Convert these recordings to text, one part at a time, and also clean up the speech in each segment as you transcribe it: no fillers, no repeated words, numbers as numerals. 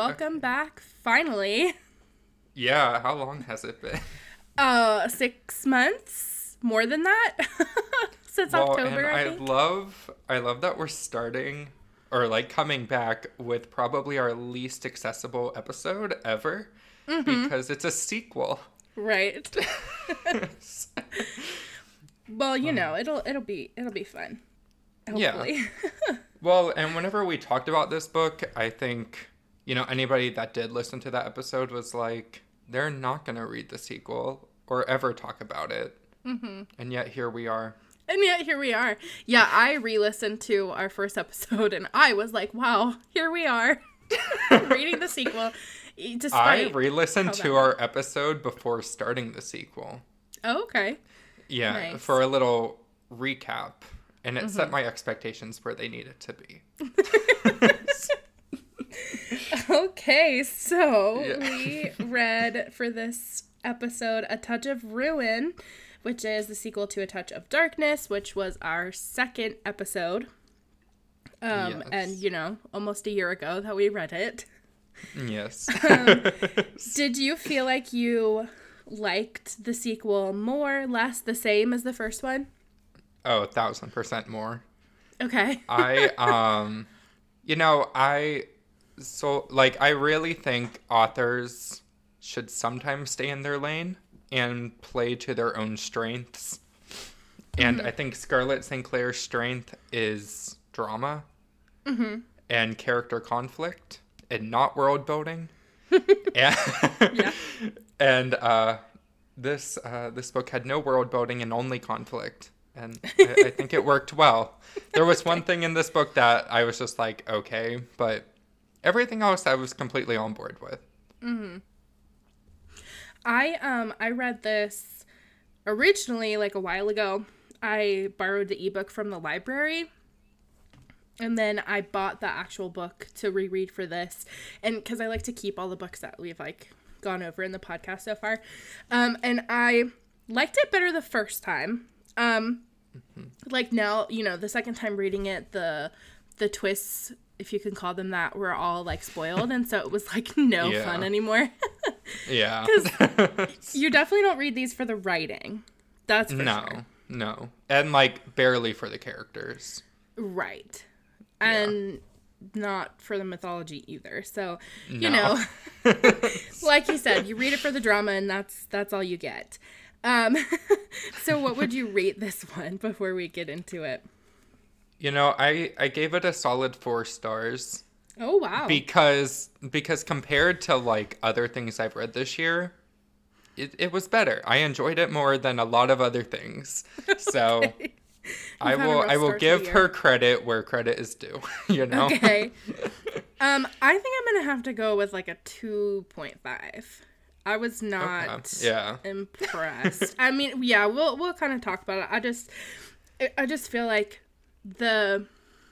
welcome back, finally. Yeah, how long has it been? 6 months? More than that? Since October, and I think. I love that we're starting or like coming back with probably our least accessible episode ever because it's a sequel. Right. Well, it'll be fun. Hopefully. Yeah. Well, and whenever we talked about this book, I think, anybody that did listen to that episode was like, they're not going to read the sequel or ever talk about it. Mm-hmm. And yet here we are. Yeah, I re-listened to our first episode and I was like, wow, here we are. Reading the sequel. I re-listened to our episode before starting the sequel. Oh, okay. Yeah, nice. For a little recap. And it set my expectations where they needed to be. Okay, so we read for this episode A Touch of Ruin, which is the sequel to A Touch of Darkness, which was our second episode. Yes. And, almost a year ago that we read it. Yes. Did you feel like you liked the sequel more, less, the same as the first one? Oh, 1,000% more. Okay. I really think authors should sometimes stay in their lane and play to their own strengths. And I think Scarlett St. Clair's strength is drama and character conflict and not world building. And this book had no world building and only conflict. And I think it worked well. There was one thing in this book that I was just like, okay, but everything else I was completely on board with. Mm-hmm. I read this originally like a while ago. I borrowed the ebook from the library. And then I bought the actual book to reread for this. And because I like to keep all the books that we've gone over in the podcast so far. And I liked it better the first time. Now, the second time reading it, the twists, if you can call them that, were all spoiled. And so it was no fun anymore. Yeah. Because you definitely don't read these for the writing. That's for sure. No. And barely for the characters. Right. And not for the mythology either. So, like you said, you read it for the drama and that's all you get. So what would you rate this one before we get into it? I gave it a solid 4 stars. Oh, wow. Because compared to other things I've read this year, it was better. I enjoyed it more than a lot of other things. So Okay. I will give her credit where credit is due, Okay. I think I'm going to have to go with a 2.5. I was not impressed. I mean, yeah, we'll kind of talk about it. I just feel like there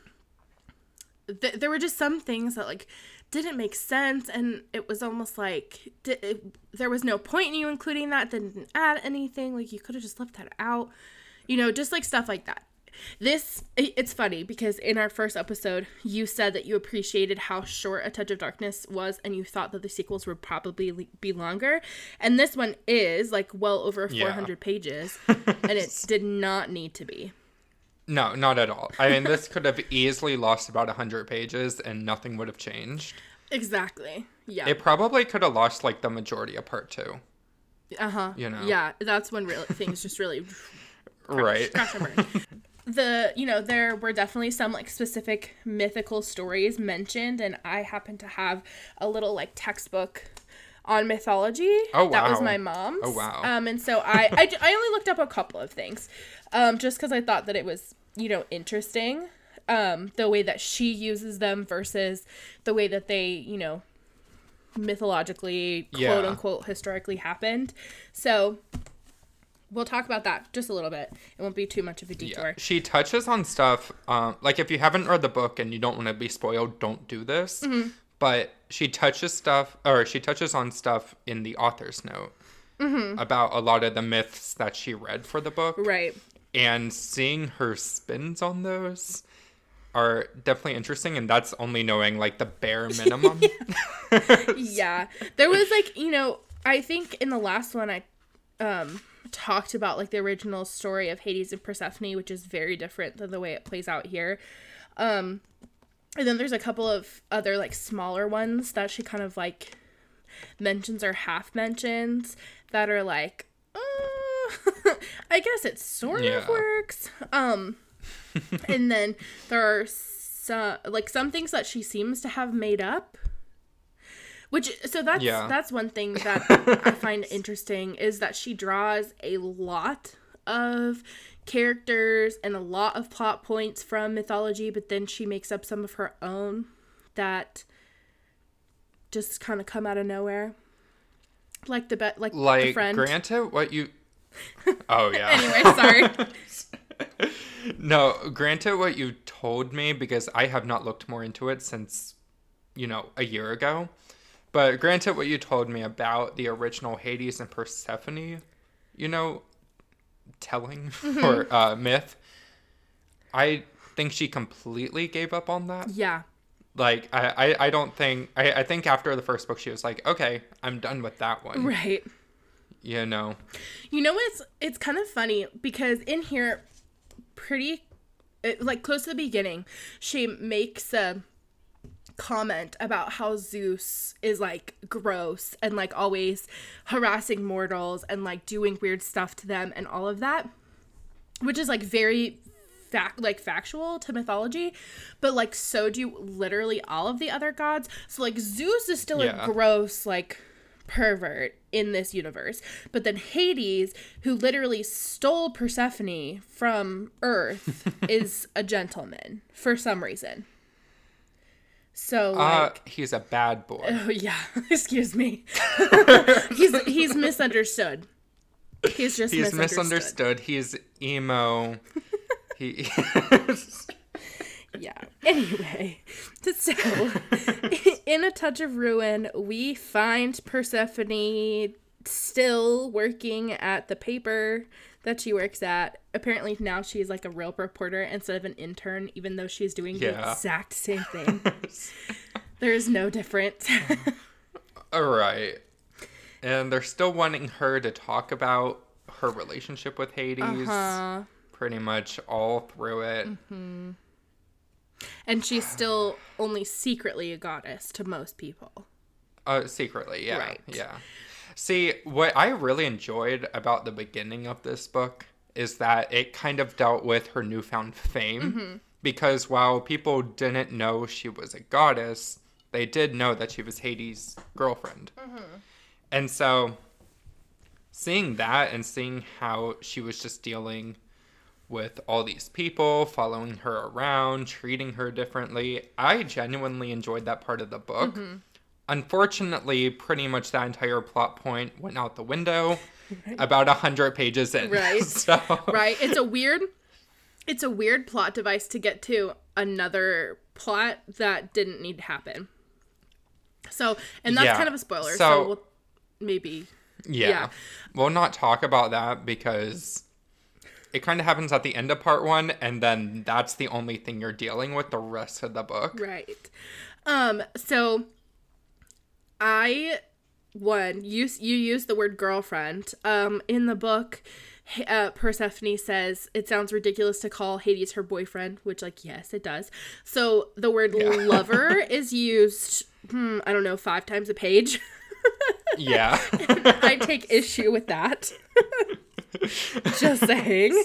were just some things that didn't make sense, and it was almost there was no point in you including that. Didn't add anything. You could have just left that out. Just stuff like that. It's funny because in our first episode, you said that you appreciated how short A Touch of Darkness was and you thought that the sequels would probably be longer. And this one is well over 400 pages and it did not need to be. No, not at all. I mean, this could have easily lost about 100 pages and nothing would have changed. Exactly. Yeah. It probably could have lost the majority of part 2. Uh-huh. Yeah, that's when things just really right. Crash and burn. There were definitely some specific mythical stories mentioned, and I happen to have a little textbook on mythology. Oh, wow. That was my mom's. Oh, wow. And so I only looked up a couple of things, just because I thought that it was, interesting, the way that she uses them versus the way that they, mythologically, quote unquote, historically happened. So we'll talk about that just a little bit. It won't be too much of a detour. Yeah. She touches on stuff, if you haven't read the book and you don't want to be spoiled, don't do this. Mm-hmm. But she touches on stuff in the author's note about a lot of the myths that she read for the book. Right. And seeing her spins on those are definitely interesting, and that's only knowing like the bare minimum. Yeah. There was like, I think in the last one I talked about like the original story of Hades and Persephone, which is very different than the way it plays out here. And then there's a couple of other like smaller ones that she kind of like mentions or half mentions that are like, I guess it sort of works. And then there are some things that she seems to have made up. That's one thing that I find interesting is that she draws a lot of characters and a lot of plot points from mythology, but then she makes up some of her own that just kind of come out of nowhere. Like the friend. Granted, what you... Oh, yeah. Anyway, sorry. No, granted what you told me, because I have not looked more into it since, a year ago. But granted what you told me about the original Hades and Persephone, telling or myth, I think she completely gave up on that. Yeah. Like, I don't think... I think after the first book, she was like, okay, I'm done with that one. Right. It's kind of funny, because in here, close to the beginning, she makes a comment about how Zeus is like gross and like always harassing mortals and like doing weird stuff to them and all of that, which is like very factual to mythology, but like so do literally all of the other gods. So like Zeus is still a gross like pervert in this universe, but then Hades, who literally stole Persephone from Earth, is a gentleman for some reason. So like, he's a bad boy. Oh yeah, excuse me. he's misunderstood. He's just misunderstood. He's emo. Yeah. Anyway, so in A Touch of Ruin, we find Persephone still working at the paper that she works at. Apparently now she's like a real reporter instead of an intern, even though she's doing the exact same thing. There's no difference. All right. And they're still wanting her to talk about her relationship with Hades. Pretty much all through it. Mm-hmm. And she's still only secretly a goddess to most people. Secretly, yeah. Right. Yeah. See, what I really enjoyed about the beginning of this book is that it kind of dealt with her newfound fame. Mm-hmm. Because while people didn't know she was a goddess, they did know that she was Hades' girlfriend. Mm-hmm. And so, seeing that and seeing how she was just dealing with all these people, following her around, treating her differently, I genuinely enjoyed that part of the book. Mm-hmm. Unfortunately, pretty much that entire plot point went out the window about 100 pages in. Right. So. Right. It's a weird plot device to get to another plot that didn't need to happen. So, and that's kind of a spoiler. So we'll maybe. Yeah. We'll not talk about that because it kind of happens at the end of part 1, and then that's the only thing you're dealing with the rest of the book. Right. So you use the word girlfriend. In the book, Persephone says it sounds ridiculous to call Hades her boyfriend, which, like, yes, it does. So the word lover is used, 5 times a page. Yeah. I take issue with that. Just saying.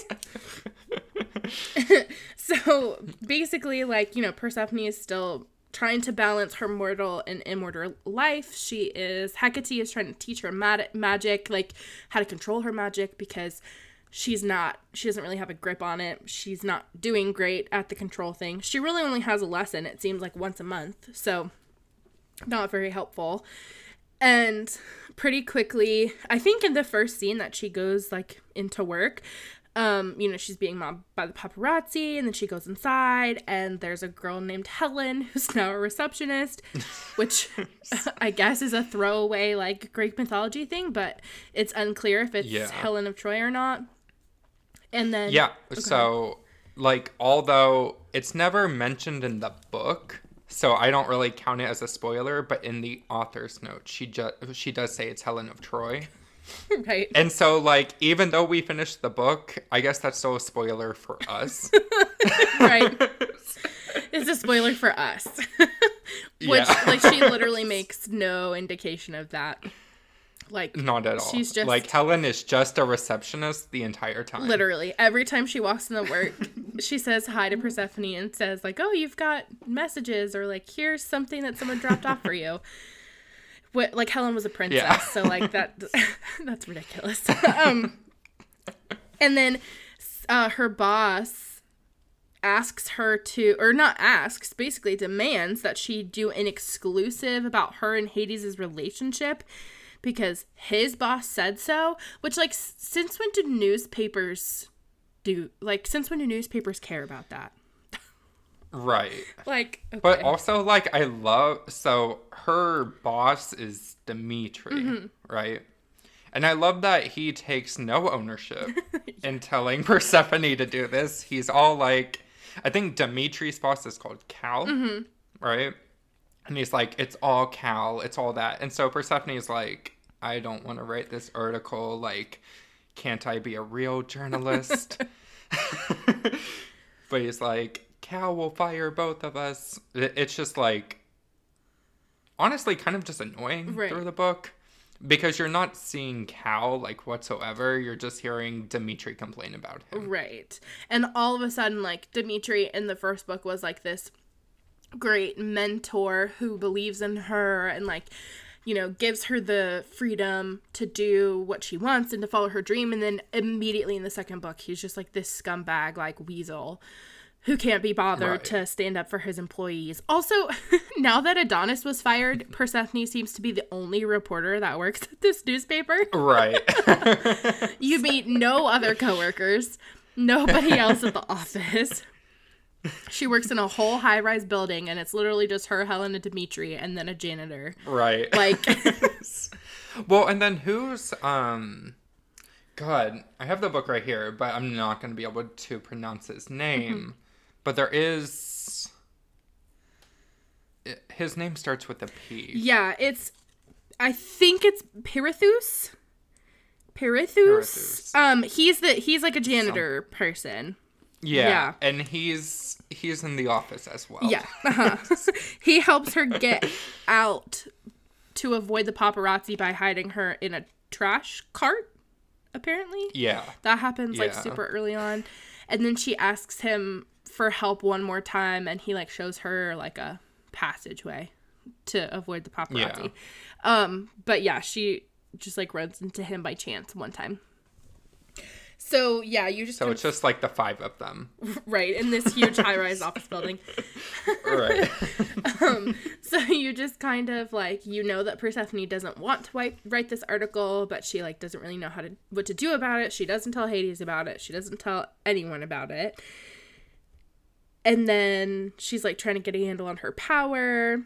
So basically, like, Persephone is still trying to balance her mortal and immortal life. Hecate is trying to teach her magic, like how to control her magic, because she doesn't really have a grip on it. She's not doing great at the control thing. She really only has a lesson, it seems like once a month, so not very helpful. And pretty quickly, I think in the first scene that she goes like into work, she's being mobbed by the paparazzi, and then she goes inside, and there's a girl named Helen who's now a receptionist, which I guess is a throwaway like Greek mythology thing, but it's unclear if it's Helen of Troy or not. And then so like, although it's never mentioned in the book, so I don't really count it as a spoiler, but in the author's note, she does say it's Helen of Troy. Right. And so, like, even though we finished the book, I guess that's still a spoiler for us. Right. It's a spoiler for us. Which, Yeah. like, she literally makes no indication of that. Like, Not at all. She's just... Like, Helen is just a receptionist the entire time. Literally. Every time she walks in the work, she says hi to Persephone and says, like, oh, you've got messages, or, like, here's something that someone dropped off for you. What, like, Helen was a princess, Yeah. so, like, that's ridiculous. And then her boss asks her to, or not asks, basically demands that she do an exclusive about her and Hades' relationship because his boss said so, which, like, since when do newspapers care about that? Right. Like, okay. But also, like, so her boss is Dimitri, right? And I love that he takes no ownership in telling Persephone to do this. He's all like, I think Dimitri's boss is called Cal, right? And he's like, it's all Cal, it's all that. And so Persephone is like, I don't want to write this article. Like, can't I be a real journalist? But he's like, Cal will fire both of us. It's just like, honestly, kind of just annoying through the book. Because you're not seeing Cal, like, whatsoever. You're just hearing Dimitri complain about him. Right. And all of a sudden, like, Dimitri in the first book was, like, this great mentor who believes in her and, like, you know, gives her the freedom to do what she wants and to follow her dream. And then immediately in the second book, he's just, like, this scumbag, like, weasel who can't be bothered to stand up for his employees. Also, now that Adonis was fired, Persephone seems to be the only reporter that works at this newspaper. Right. You meet no other coworkers, nobody else at the office. She works in a whole high-rise building, and it's literally just her, Helen, and Dimitri, and then a janitor. Right. Like... Well, and then who's, God, I have the book right here, but I'm not going to be able to pronounce his name. But there is... His name starts with a P. Yeah, I think it's Pirithous. He's like a janitor person. Yeah, and he's in the office as well. Yeah. He helps her get out to avoid the paparazzi by hiding her in a trash cart, apparently. Yeah. That happens, like, super early on. And then she asks him for help one more time, and he, like, shows her, like, a passageway to avoid the paparazzi. Yeah. But, yeah, she just, like, runs into him by chance one time. So, yeah, you just... So it's just, like, the five of them. Right, in this huge high-rise office building. Right. So you just kind of, like, you know that Persephone doesn't want to write this article, but she, like, doesn't really know what to do about it. She doesn't tell Hades about it. She doesn't tell anyone about it. And then she's, like, trying to get a handle on her power.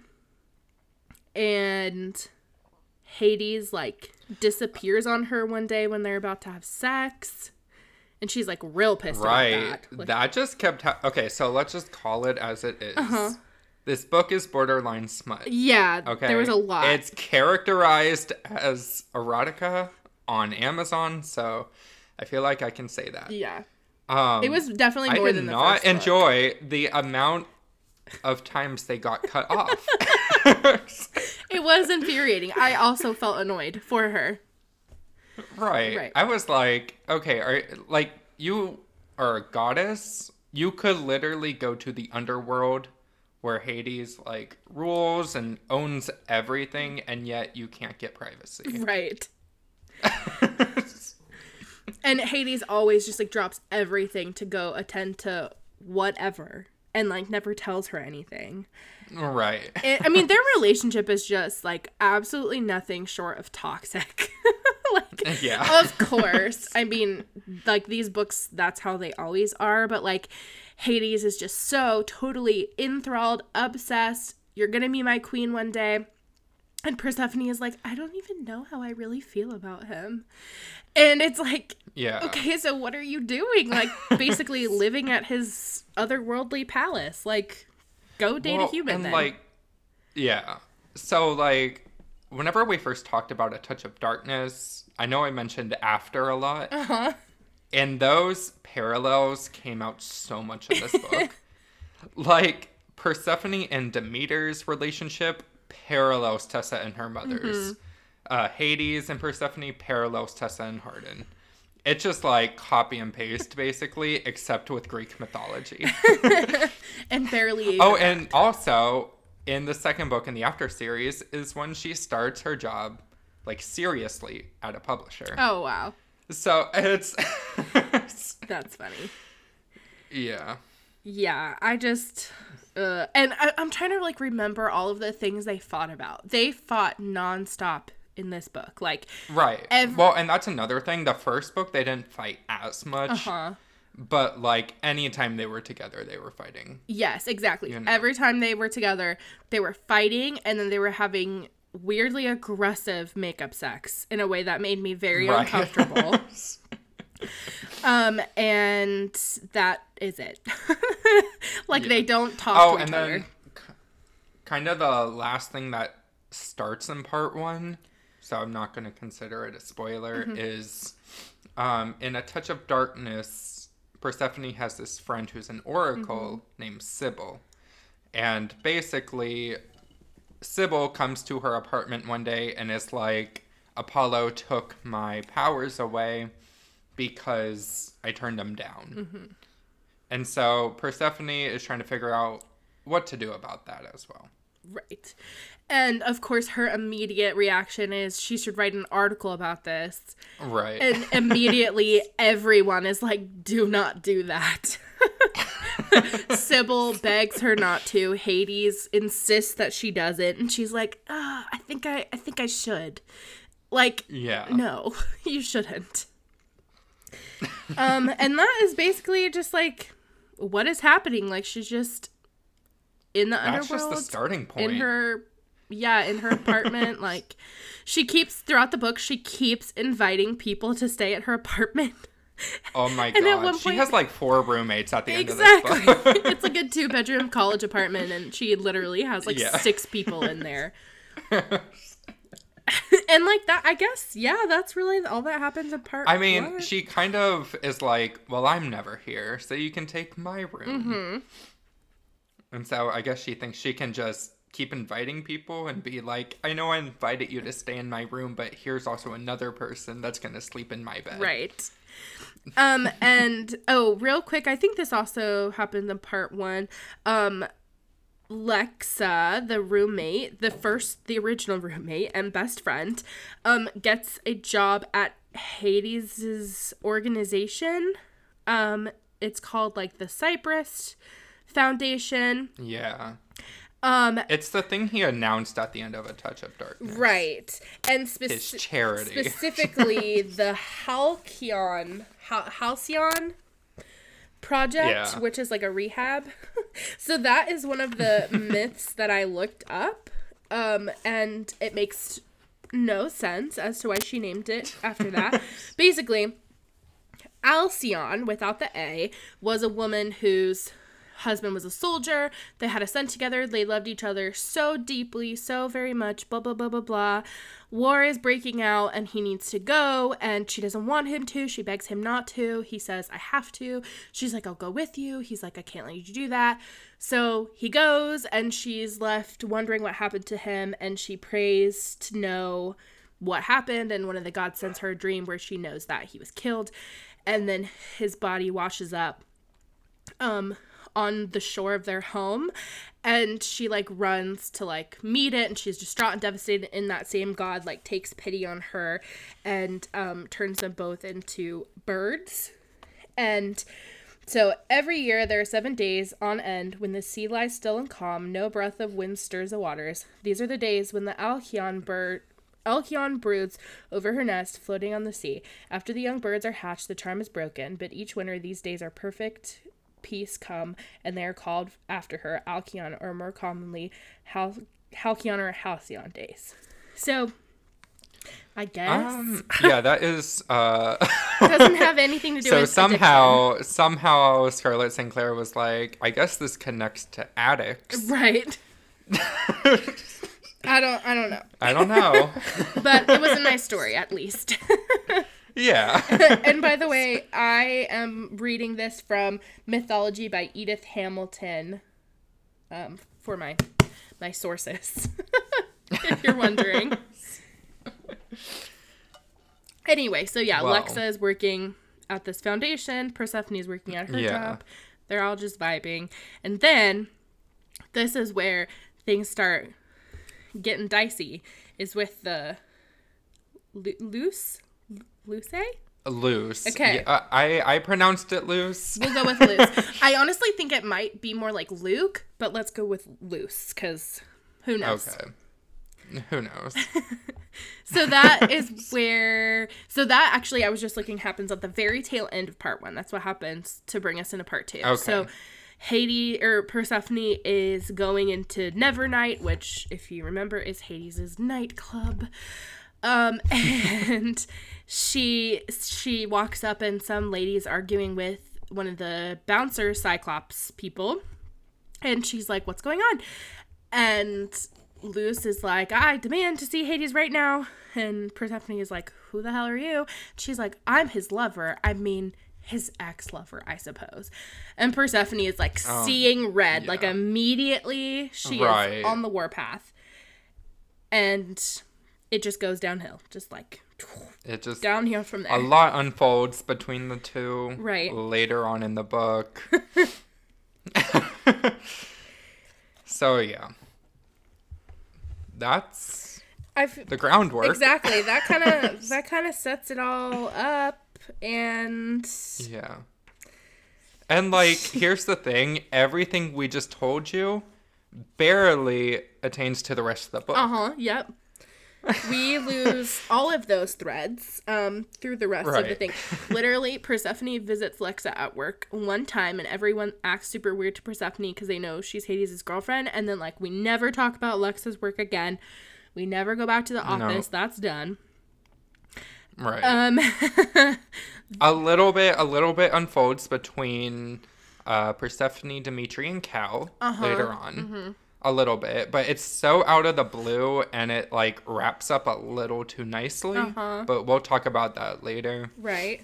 And Hades, like, disappears on her one day when they're about to have sex. And she's, like, real pissed about that. Like, that just kept... Okay, so let's just call it as it is. This book is borderline smut. Yeah, okay. There was a lot. It's characterized as erotica on Amazon, so I feel like I can say that. Yeah. It was definitely more than the first book. I did not enjoy the amount of times they got cut off. It was infuriating. I also felt annoyed for her. Right. I was like, okay, you are a goddess. You could literally go to the underworld where Hades, like, rules and owns everything, and yet you can't get privacy. Right. And Hades always just, like, drops everything to go attend to whatever and, like, never tells her anything. Right. I mean, their relationship is just, like, absolutely nothing short of toxic. Like, yeah. Of course. I mean, like, these books, that's how they always are. But, like, Hades is just so totally enthralled, obsessed. You're gonna be my queen one day. And Persephone is like, I don't even know how I really feel about him. And it's like, Yeah. okay, so what are you doing? Like, basically living at his otherworldly palace. Like, go date a human and then. like, yeah. So like, whenever we first talked about A Touch of Darkness, I know I mentioned After a lot. Uh-huh. And those parallels came out so much in this book. Like, Persephone and Demeter's relationship parallels Tessa and her mother's. Hades and Persephone parallels Tessa and Hardin. It's just like copy and paste, basically, except with Greek mythology. And barely. Oh, and also, in the second book in the After series is when she starts her job, like, seriously at a publisher. Oh, wow. So, it's... That's funny. Yeah. Yeah, I just... and I'm trying to, like, remember all of the things they fought about. They fought nonstop in this book. Like... Right. Well, and that's another thing. The first book, they didn't fight as much. Uh-huh. But, like, anytime they were together, they were fighting. Yes, exactly. You know. Every time they were together, they were fighting, and then they were having weirdly aggressive makeup sex in a way that made me very uncomfortable. And that is it. Like, they don't talk to each other. Then kind of the last thing that starts in part 1, so I'm not going to consider it a spoiler, is in A Touch of Darkness, Persephone has this friend who's an oracle named Sybil. And basically, Sybil comes to her apartment one day and is like, Apollo took my powers away because I turned them down. And so Persephone is trying to figure out what to do about that as well. Right. And, of course, her immediate reaction is she should write an article about this. Right. And immediately everyone is like, do not do that. Sybil begs her not to. Hades insists that she doesn't. And she's like, I think I should. Like, yeah. No, you shouldn't. And that is basically just like, what is happening? Like, she's just in the underworld. That's just the starting point. In her apartment. Like, throughout the book, she keeps inviting people to stay at her apartment. Oh my And at god. one She point, has like 4 roommates at the end of this book. It's like a 2-bedroom college apartment, and she literally has like 6 people in there. And like that, I guess, yeah, that's really all that happens in part 1. She kind of is like, well, I'm never here, so you can take my room. And so I guess she thinks she can just keep inviting people and be like, I know I invited you to stay in my room, but here's also another person that's going to sleep in my bed. Right. And, real quick, I think this also happened in part 1. Lexa, the roommate, the original roommate and best friend, gets a job at Hades' organization. It's called, like, the Cypress Foundation. Yeah. It's the thing he announced at the end of A Touch of Darkness. Right. And his charity. Specifically, the Halcyon Project, which is like a rehab. So that is one of the myths that I looked up. And it makes no sense as to why she named it after that. Basically, Alcyone, without the A, was a woman whose husband was a soldier. They had a son together. They loved each other so deeply, so very much, blah, blah, blah, blah, blah. War is breaking out and he needs to go, and she doesn't want him to. She begs him not to. He says, I have to. She's like, I'll go with you. He's like, I can't let you do that. So he goes, and she's left wondering what happened to him, and she prays to know what happened, and one of the gods sends her a dream where she knows that he was killed, and then his body washes up on the shore of their home, and she like runs to like meet it, and she's distraught and devastated, and that same god like takes pity on her and turns them both into birds. And so every year there are 7 days on end when the sea lies still and calm, no breath of wind stirs the waters. These are the days when the Alcyon broods over her nest, floating on the sea. After the young birds are hatched, the charm is broken, but each winter these days are perfect peace come, and they are called after her Alcyon, or more commonly Halcyon or Halcyon days. So I guess. Yeah, that is Doesn't have anything to do so with somehow Scarlett St. Clair was like, I guess this connects to addicts. Right. I don't know. I don't know. But it was a nice story, at least. Yeah. And by the way, I am reading this from Mythology by Edith Hamilton, for my sources, if you're wondering. Anyway, so yeah, Wow. Lexa is working at this foundation. Persephone is working at her job. They're all just vibing. And then, this is where things start getting dicey, is with the Luce? Loose. Okay. Yeah, I pronounced it loose. We'll go with Luce. I honestly think it might be more like Luke, but let's go with Luce, because who knows? Okay. Who knows? So that is where... So that, actually, I was just looking, happens at the very tail end of part 1. That's what happens to bring us into part 2. Okay. So Persephone is going into Nevernight, which, if you remember, is Hades' nightclub. And she walks up and some lady's arguing with one of the bouncer Cyclops people. And she's like, what's going on? And Luce is like, I demand to see Hades right now. And Persephone is like, who the hell are you? She's like, I'm his lover. I mean, his ex-lover, I suppose. And Persephone is like seeing red. Like immediately she is on the warpath. And it just goes downhill. Just like it just downhill from there. A lot unfolds between the two. Right. Later on in the book. So yeah. That's the groundwork. Exactly. That kind of sets it all up. And yeah. And like, here's the thing, everything we just told you barely attains to the rest of the book. Yep. We lose all of those threads through the rest of the thing. Literally, Persephone visits Lexa at work one time, and everyone acts super weird to Persephone because they know she's Hades' girlfriend. And then, like, we never talk about Lexa's work again. We never go back to the office. No. That's done. Right. A little bit unfolds between Persephone, Dimitri, and Cal later on. Mm-hmm. A little bit, but it's so out of the blue and it like wraps up a little too nicely. But we'll talk about that later. Right.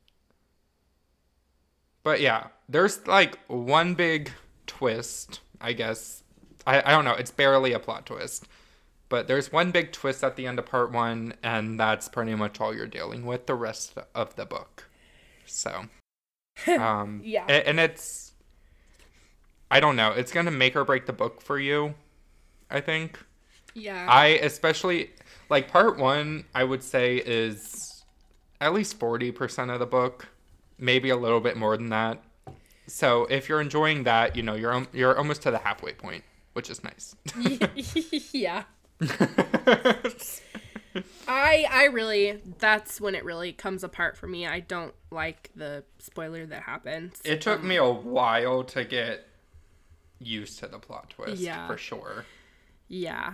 But yeah, there's like one big twist, I guess. I don't know, it's barely a plot twist. But there's one big twist at the end of part 1, and that's pretty much all you're dealing with the rest of the book. So, yeah. And it's, I don't know, it's going to make or break the book for you, I think. Yeah. I especially, like, part 1, I would say is at least 40% of the book, maybe a little bit more than that. So if you're enjoying that, you know, you're almost to the halfway point, which is nice. Yeah. I really, that's when it really comes apart for me. I don't like the spoiler that happens. It took me a while to get used to the plot twist, for sure. Yeah.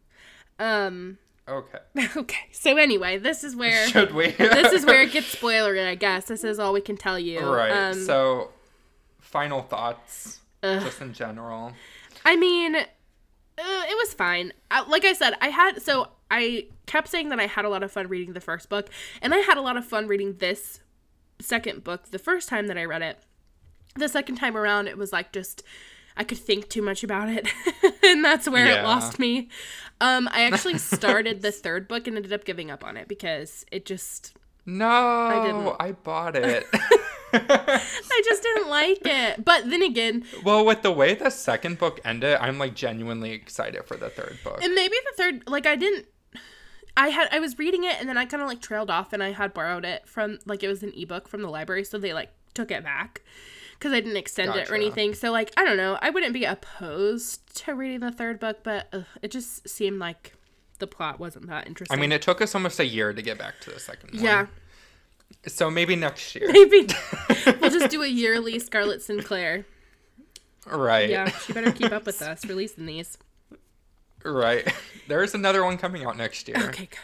Okay. Okay. So anyway, this is where should we? This is where it gets spoilery, I guess. This is all we can tell you. Right. So, final thoughts, just in general. I mean, it was fine. Like I said, I kept saying that I had a lot of fun reading the first book, and I had a lot of fun reading this second book the first time that I read it. The second time around, it was like just, I could think too much about it, and that's where it lost me. I actually started the third book and ended up giving up on it because it just... No, I bought it. I just didn't like it. But then again... Well, with the way the second book ended, I'm, like, genuinely excited for the third book. And maybe the third... Like, I was reading it, and then I kind of, like, trailed off, and I had borrowed it from... Like, it was an ebook from the library, so they, like, took it back. Because I didn't extend it or anything. So, like, I don't know. I wouldn't be opposed to reading the third book, but it just seemed like the plot wasn't that interesting. I mean, it took us almost a year to get back to the second one. Yeah. So maybe next year. Maybe. We'll just do a yearly Scarlett St. Clair. Right. Yeah, she better keep up with us releasing these. Right. There's another one coming out next year. Okay, good.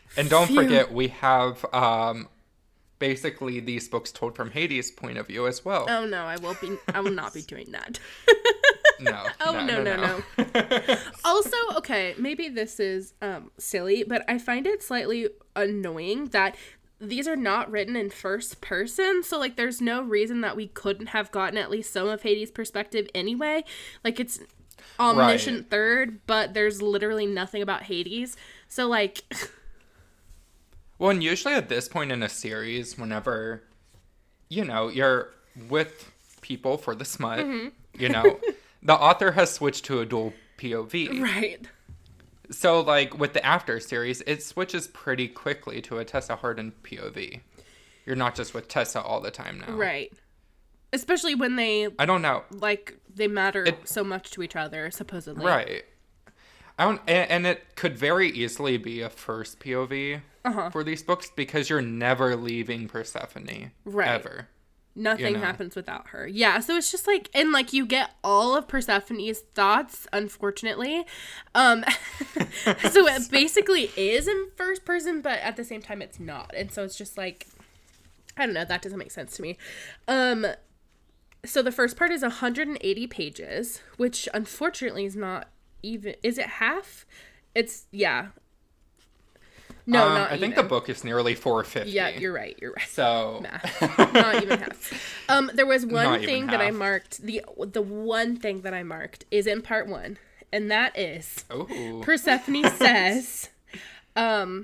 And don't Phew. forget, we have basically these books told from Hades' point of view as well. Oh no, I will not be doing that. No. Oh, no. Also, okay, maybe this is silly, but I find it slightly annoying that these are not written in first person, so like there's no reason that we couldn't have gotten at least some of Hades' perspective anyway. Like it's omniscient third, but there's literally nothing about Hades. So like Well, and usually at this point in a series, whenever, you're with people for the smut, the author has switched to a dual POV. right. So, like, with the After series, it switches pretty quickly to a Tessa Harden POV. You're not just with Tessa all the time now. Right. Especially when they I don't know. like they matter so much to each other, supposedly. Right. And it could very easily be a first POV for these books because you're never leaving Persephone. Right. Ever. Nothing happens without her. Yeah, so it's just like, and like you get all of Persephone's thoughts, unfortunately. So it basically is in first person, but at the same time it's not. And so it's just like, I don't know, that doesn't make sense to me. So the first part is 180 pages, which unfortunately is not even, is it half? It's, yeah. No, not I think the book is nearly 450. Yeah, you're right. So Math. Not even half. There was one thing that I marked. The one thing that I marked is in part 1, and that is Persephone says, the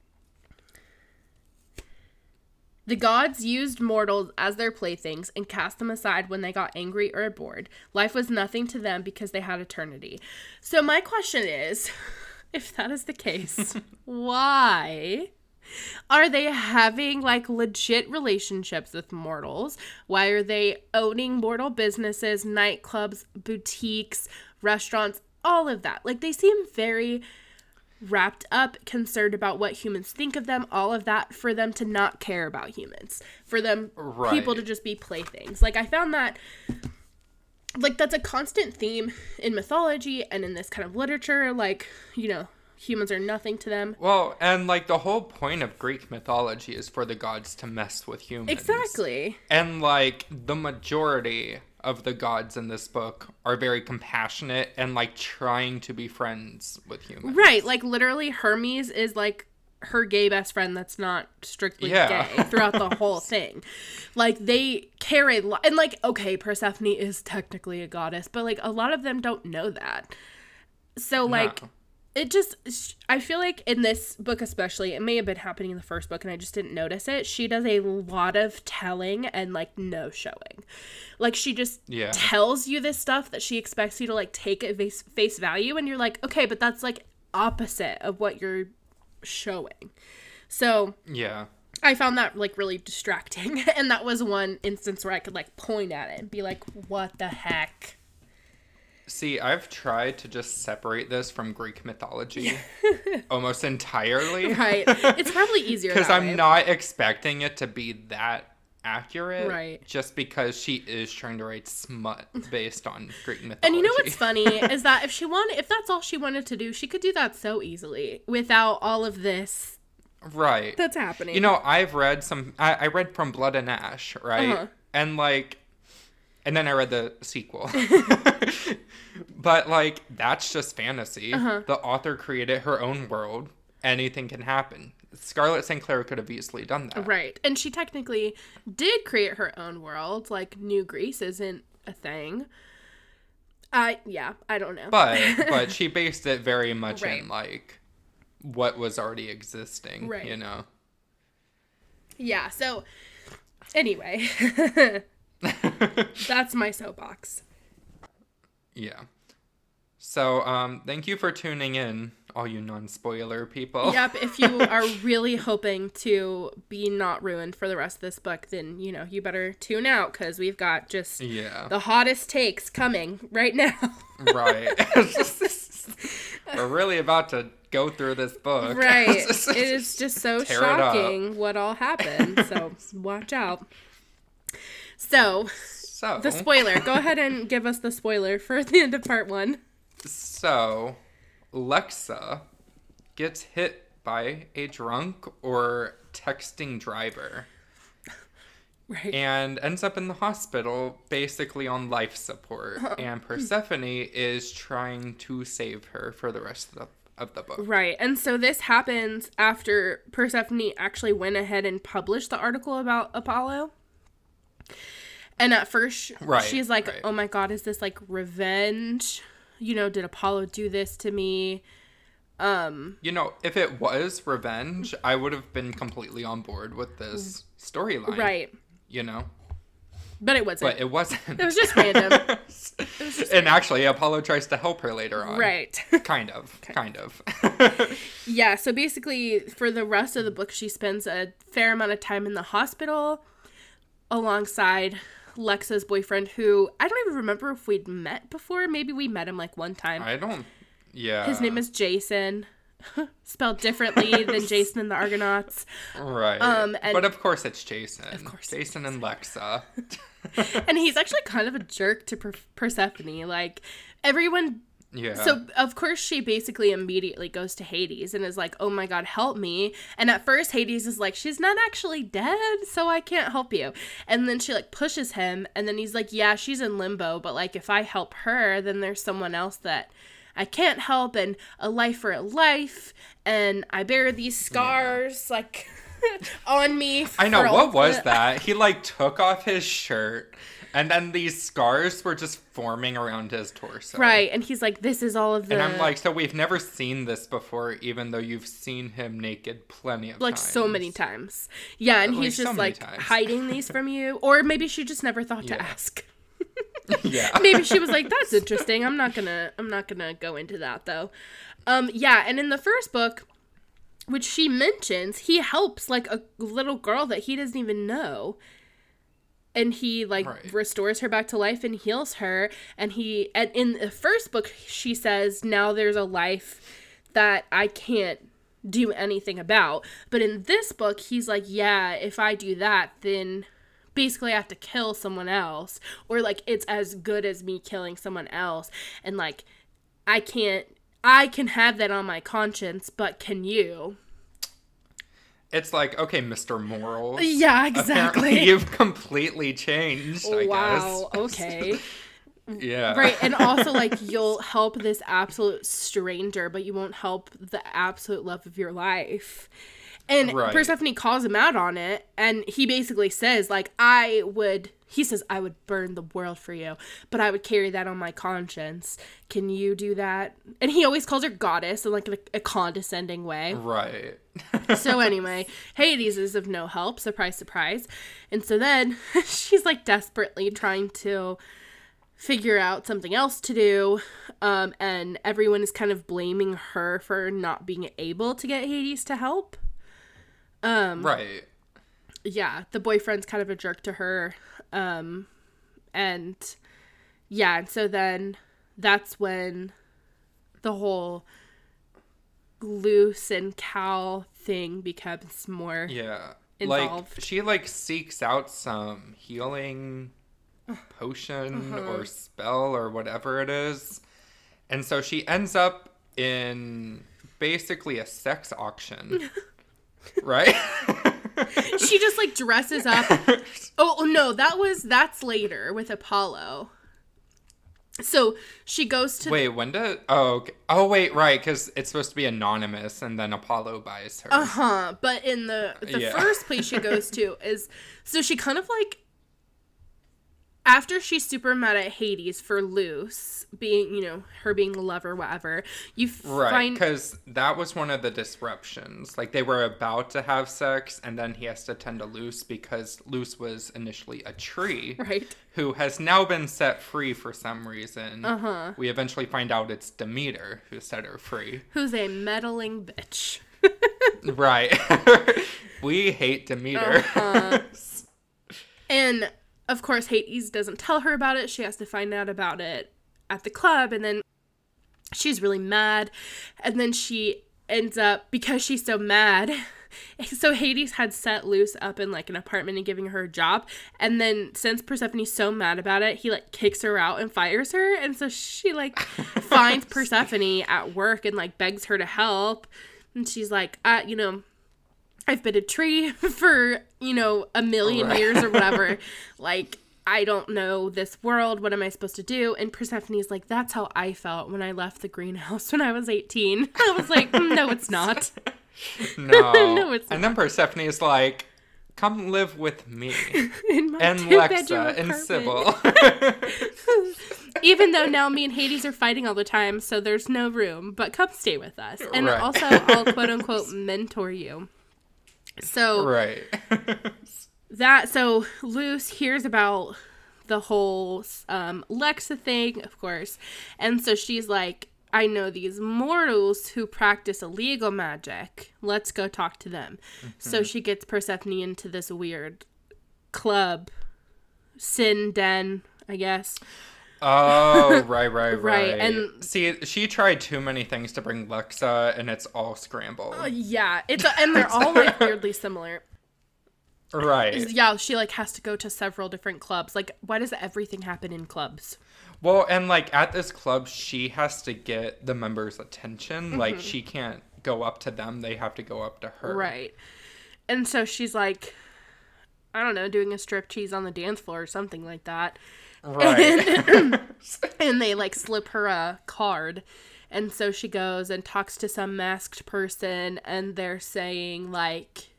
gods used mortals as their playthings and cast them aside when they got angry or bored. Life was nothing to them because they had eternity. So my question is, if that is the case, why are they having like legit relationships with mortals? Why are they owning mortal businesses, nightclubs, boutiques, restaurants, all of that? Like they seem very wrapped up, concerned about what humans think of them, all of that, for them to not care about humans, for them people to just be playthings. Like I found that like that's a constant theme in mythology and in this kind of literature, like, humans are nothing to them. Well, and like the whole point of Greek mythology is for the gods to mess with humans. Exactly. And like the majority of the gods in this book are very compassionate and like trying to be friends with humans. Right, like literally Hermes is like her gay best friend that's not strictly gay throughout the whole thing. Like they care a lot, and like, okay, Persephone is technically a goddess, but like a lot of them don't know that. So like it just, I feel like in this book especially, it may have been happening in the first book and I just didn't notice it, she does a lot of telling and like no showing. Like she just tells you this stuff that she expects you to like take at face value, and you're like, okay, but that's like opposite of what you're showing. So I found that like really distracting, and that was one instance where I could like point at it and be like, what the heck? See, I've tried to just separate this from Greek mythology almost entirely. Right. It's probably easier because I'm not expecting it to be that accurate. Right. Just because she is trying to write smut based on Greek mythology. And you know what's funny is that if that's all she wanted to do, she could do that so easily without all of this. Right. That's happening. You know, I've read I read From Blood and Ash, right? And like, and then I read the sequel. But like, that's just fantasy. The author created her own world. Anything can happen. Scarlett St. Clair could have easily done that. Right. And she technically did create her own world. Like, New Greece isn't a thing. I don't know. But she based it very much in, like, what was already existing, you know? Yeah, so, anyway. That's my soapbox. Yeah. So, thank you for tuning in, all you non-spoiler people. Yep, if you are really hoping to be not ruined for the rest of this book, then, you better tune out, because we've got just the hottest takes coming right now. Right. We're really about to go through this book. Right. It is just so shocking what all happened, so watch out. So, the spoiler. Go ahead and give us the spoiler for the end of part 1. So, Lexa gets hit by a drunk or texting driver. Right. And ends up in the hospital basically on life support. And Persephone is trying to save her for the rest of the book. Right. And so this happens after Persephone actually went ahead and published the article about Apollo. And at first, she's like, oh my God, is this like revenge? You know, did Apollo do this to me? You know, if it was revenge, I would have been completely on board with this storyline. Right. You know? But it wasn't. But it wasn't. It was just random. And actually, Apollo tries to help her later on. Right. Kind of. Yeah, so basically, for the rest of the book, she spends a fair amount of time in the hospital alongside Lexa's boyfriend, who I don't even remember if we'd met before. Maybe we met him like one time. Yeah. His name is Jason. Spelled differently than Jason and the Argonauts. Right. But of course it's Jason. Of course. Jason and Lexa. And he's actually kind of a jerk to Persephone. Like, everyone... Yeah. So, of course, she basically immediately goes to Hades and is like, oh my God, help me. And at first, Hades is like, she's not actually dead, so I can't help you. And then she, like, pushes him, and then he's like, yeah, she's in limbo, but, like, if I help her, then there's someone else that I can't help, and a life for a life, and I bear these scars, like, on me. I know, what was that? He, like, took off his shirt, and then these scars were just forming around his torso. Right, and he's like, this is all of the... And I'm like, so we've never seen this before, even though you've seen him naked plenty of times. Like, so many times. Yeah, and he's just, like, hiding these from you. Or maybe she just never thought to ask. Yeah. Maybe she was like, that's interesting. I'm not gonna go into that, though. Yeah, and in the first book, which she mentions, he helps, like, a little girl that he doesn't even know. And he, like, restores her back to life and heals her. And in the first book, she says, now there's a life that I can't do anything about. But in this book, he's like, yeah, if I do that, then basically I have to kill someone else. Or, like, it's as good as me killing someone else. And, like, I can have that on my conscience, but can you? It's like, okay, Mr. Morals. Yeah, exactly. Apparently you've completely changed, I guess. Wow, okay. Yeah. Right, and also, like, you'll help this absolute stranger, but you won't help the absolute love of your life. And Persephone calls him out on it, and he basically says, like, I would burn the world for you, but I would carry that on my conscience. Can you do that? And he always calls her goddess in, like, a condescending way. Right. So anyway, Hades is of no help. Surprise, surprise. And so then she's, like, desperately trying to figure out something else to do. And everyone is kind of blaming her for not being able to get Hades to help. Right. Yeah, the boyfriend's kind of a jerk to her. And yeah, and so then that's when the whole Luce and Cal thing becomes more involved. Like, she, like, seeks out some healing potion or spell or whatever it is. And so she ends up in basically a sex auction. Right? She just, like, dresses up. Oh, no, that's later with Apollo. So she goes to... Wait, when did... Oh, okay. Oh, wait, right, because it's supposed to be anonymous, and then Apollo buys her. Uh-huh, but in the first place she goes to is... So she kind of, like... After she's super mad at Hades for Luce being, you know, her being the lover, whatever, you Right, because that was one of the disruptions. Like, they were about to have sex, and then he has to tend to Luce because Luce was initially a tree. Right. Who has now been set free for some reason. Uh-huh. We eventually find out it's Demeter who set her free. Who's a meddling bitch. Right. We hate Demeter. Uh-huh. And... Of course, Hades doesn't tell her about it. She has to find out about it at the club, and then she's really mad. And then she ends up, because she's so mad, so Hades had set Luce up in, like, an apartment and giving her a job. And then, since Persephone's so mad about it, he, like, kicks her out and fires her. And so she, like, finds Persephone at work and, like, begs her to help. And she's like, I've been a tree for, a million years or whatever. Like, I don't know this world. What am I supposed to do? And Persephone's like, that's how I felt when I left the greenhouse when I was 18. I was like, no, it's not. No. No, it's not. And then Persephone is like, come live with me. In my and Lexa and Sybil. Even though now me and Hades are fighting all the time, so there's no room. But come stay with us. And Right. also, I'll quote-unquote mentor you. So... Right. So Luce hears about the whole Lexa thing, of course. And so she's like, I know these mortals who practice illegal magic. Let's go talk to them. Mm-hmm. So she gets Persephone into this weird club, sin den, I guess. Oh, right. Right, and see, she tried too many things to bring Lexa, and it's all scrambled. Yeah, and they're all like weirdly similar. Right. Yeah, she like has to go to several different clubs. Like, why does everything happen in clubs? Well, and like at this club, she has to get the members' attention. Mm-hmm. Like, she can't go up to them; they have to go up to her. Right. And so she's like, I don't know, doing a striptease on the dance floor or something like that. Right. And they like slip her a card. And so she goes and talks to some masked person, and they're saying like,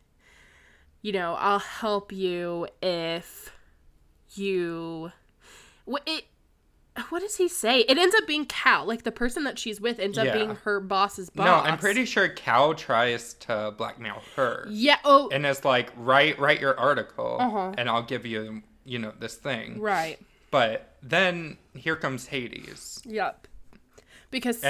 I'll help you if you... What does he say? It ends up being Cal. Like, the person that she's with ends up being her boss's boss. No, I'm pretty sure Cal tries to blackmail her. Yeah, oh. And it's like, write your article, and I'll give you, this thing. Right. But then here comes Hades. Yep. Because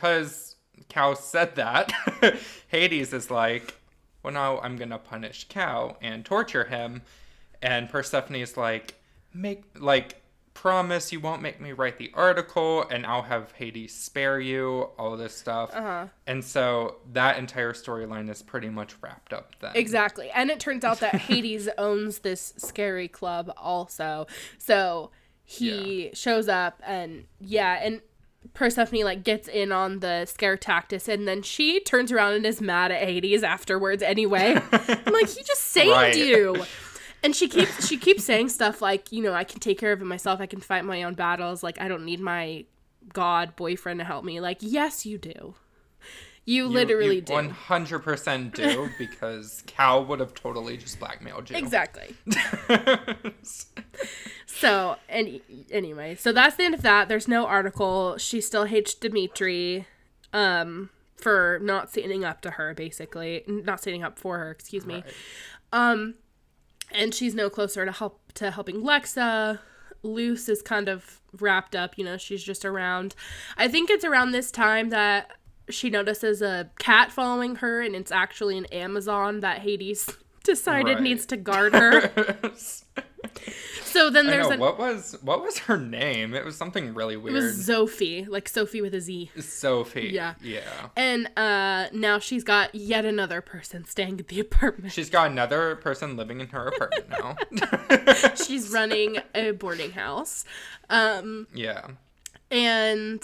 Cal said that, Hades is like, well, now I'm going to punish Cal and torture him. And Persephone is like, promise you won't make me write the article, and I'll have Hades spare you, all this stuff. Uh-huh. And so that entire storyline is pretty much wrapped up then. Exactly. And it turns out that Hades owns this scary club also. So he shows up and Persephone like gets in on the scare tactics, and then she turns around and is mad at Hades afterwards anyway. I'm like, he just saved you. And she keeps saying stuff like, I can take care of it myself. I can fight my own battles. Like, I don't need my god boyfriend to help me. Like, yes, you do. You literally do. 100% do, because Cal would have totally just blackmailed you. Exactly. So, anyway, so that's the end of that. There's no article. She still hates Dimitri for not standing up to her, basically. Not standing up for her, excuse me. Right. And she's no closer to helping Lexa. Luce is kind of wrapped up, she's just around. I think it's around this time that she notices a cat following her, and it's actually an Amazon that Hades decided needs to guard her. So then there's what was her name? It was something really weird. It was Sophie, like Sophie with a Z. Sophie. Yeah. Yeah. And now she's got yet another person staying at the apartment. She's got another person living in her apartment now. She's running a boarding house. Yeah. And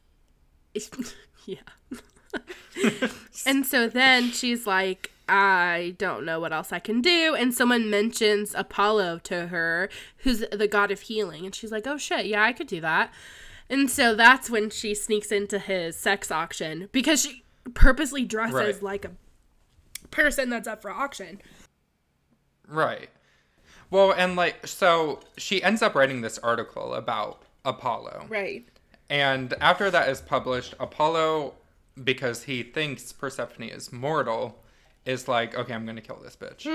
yeah. And so then she's like, I don't know what else I can do. And someone mentions Apollo to her, who's the god of healing. And she's like, oh shit, yeah, I could do that. And so that's when she sneaks into his sex auction, because she purposely dresses like a person that's up for auction. Right. Well, and so she ends up writing this article about Apollo. Right. And after that is published, Apollo, because he thinks Persephone is mortal, is like, okay, I'm going to kill this bitch.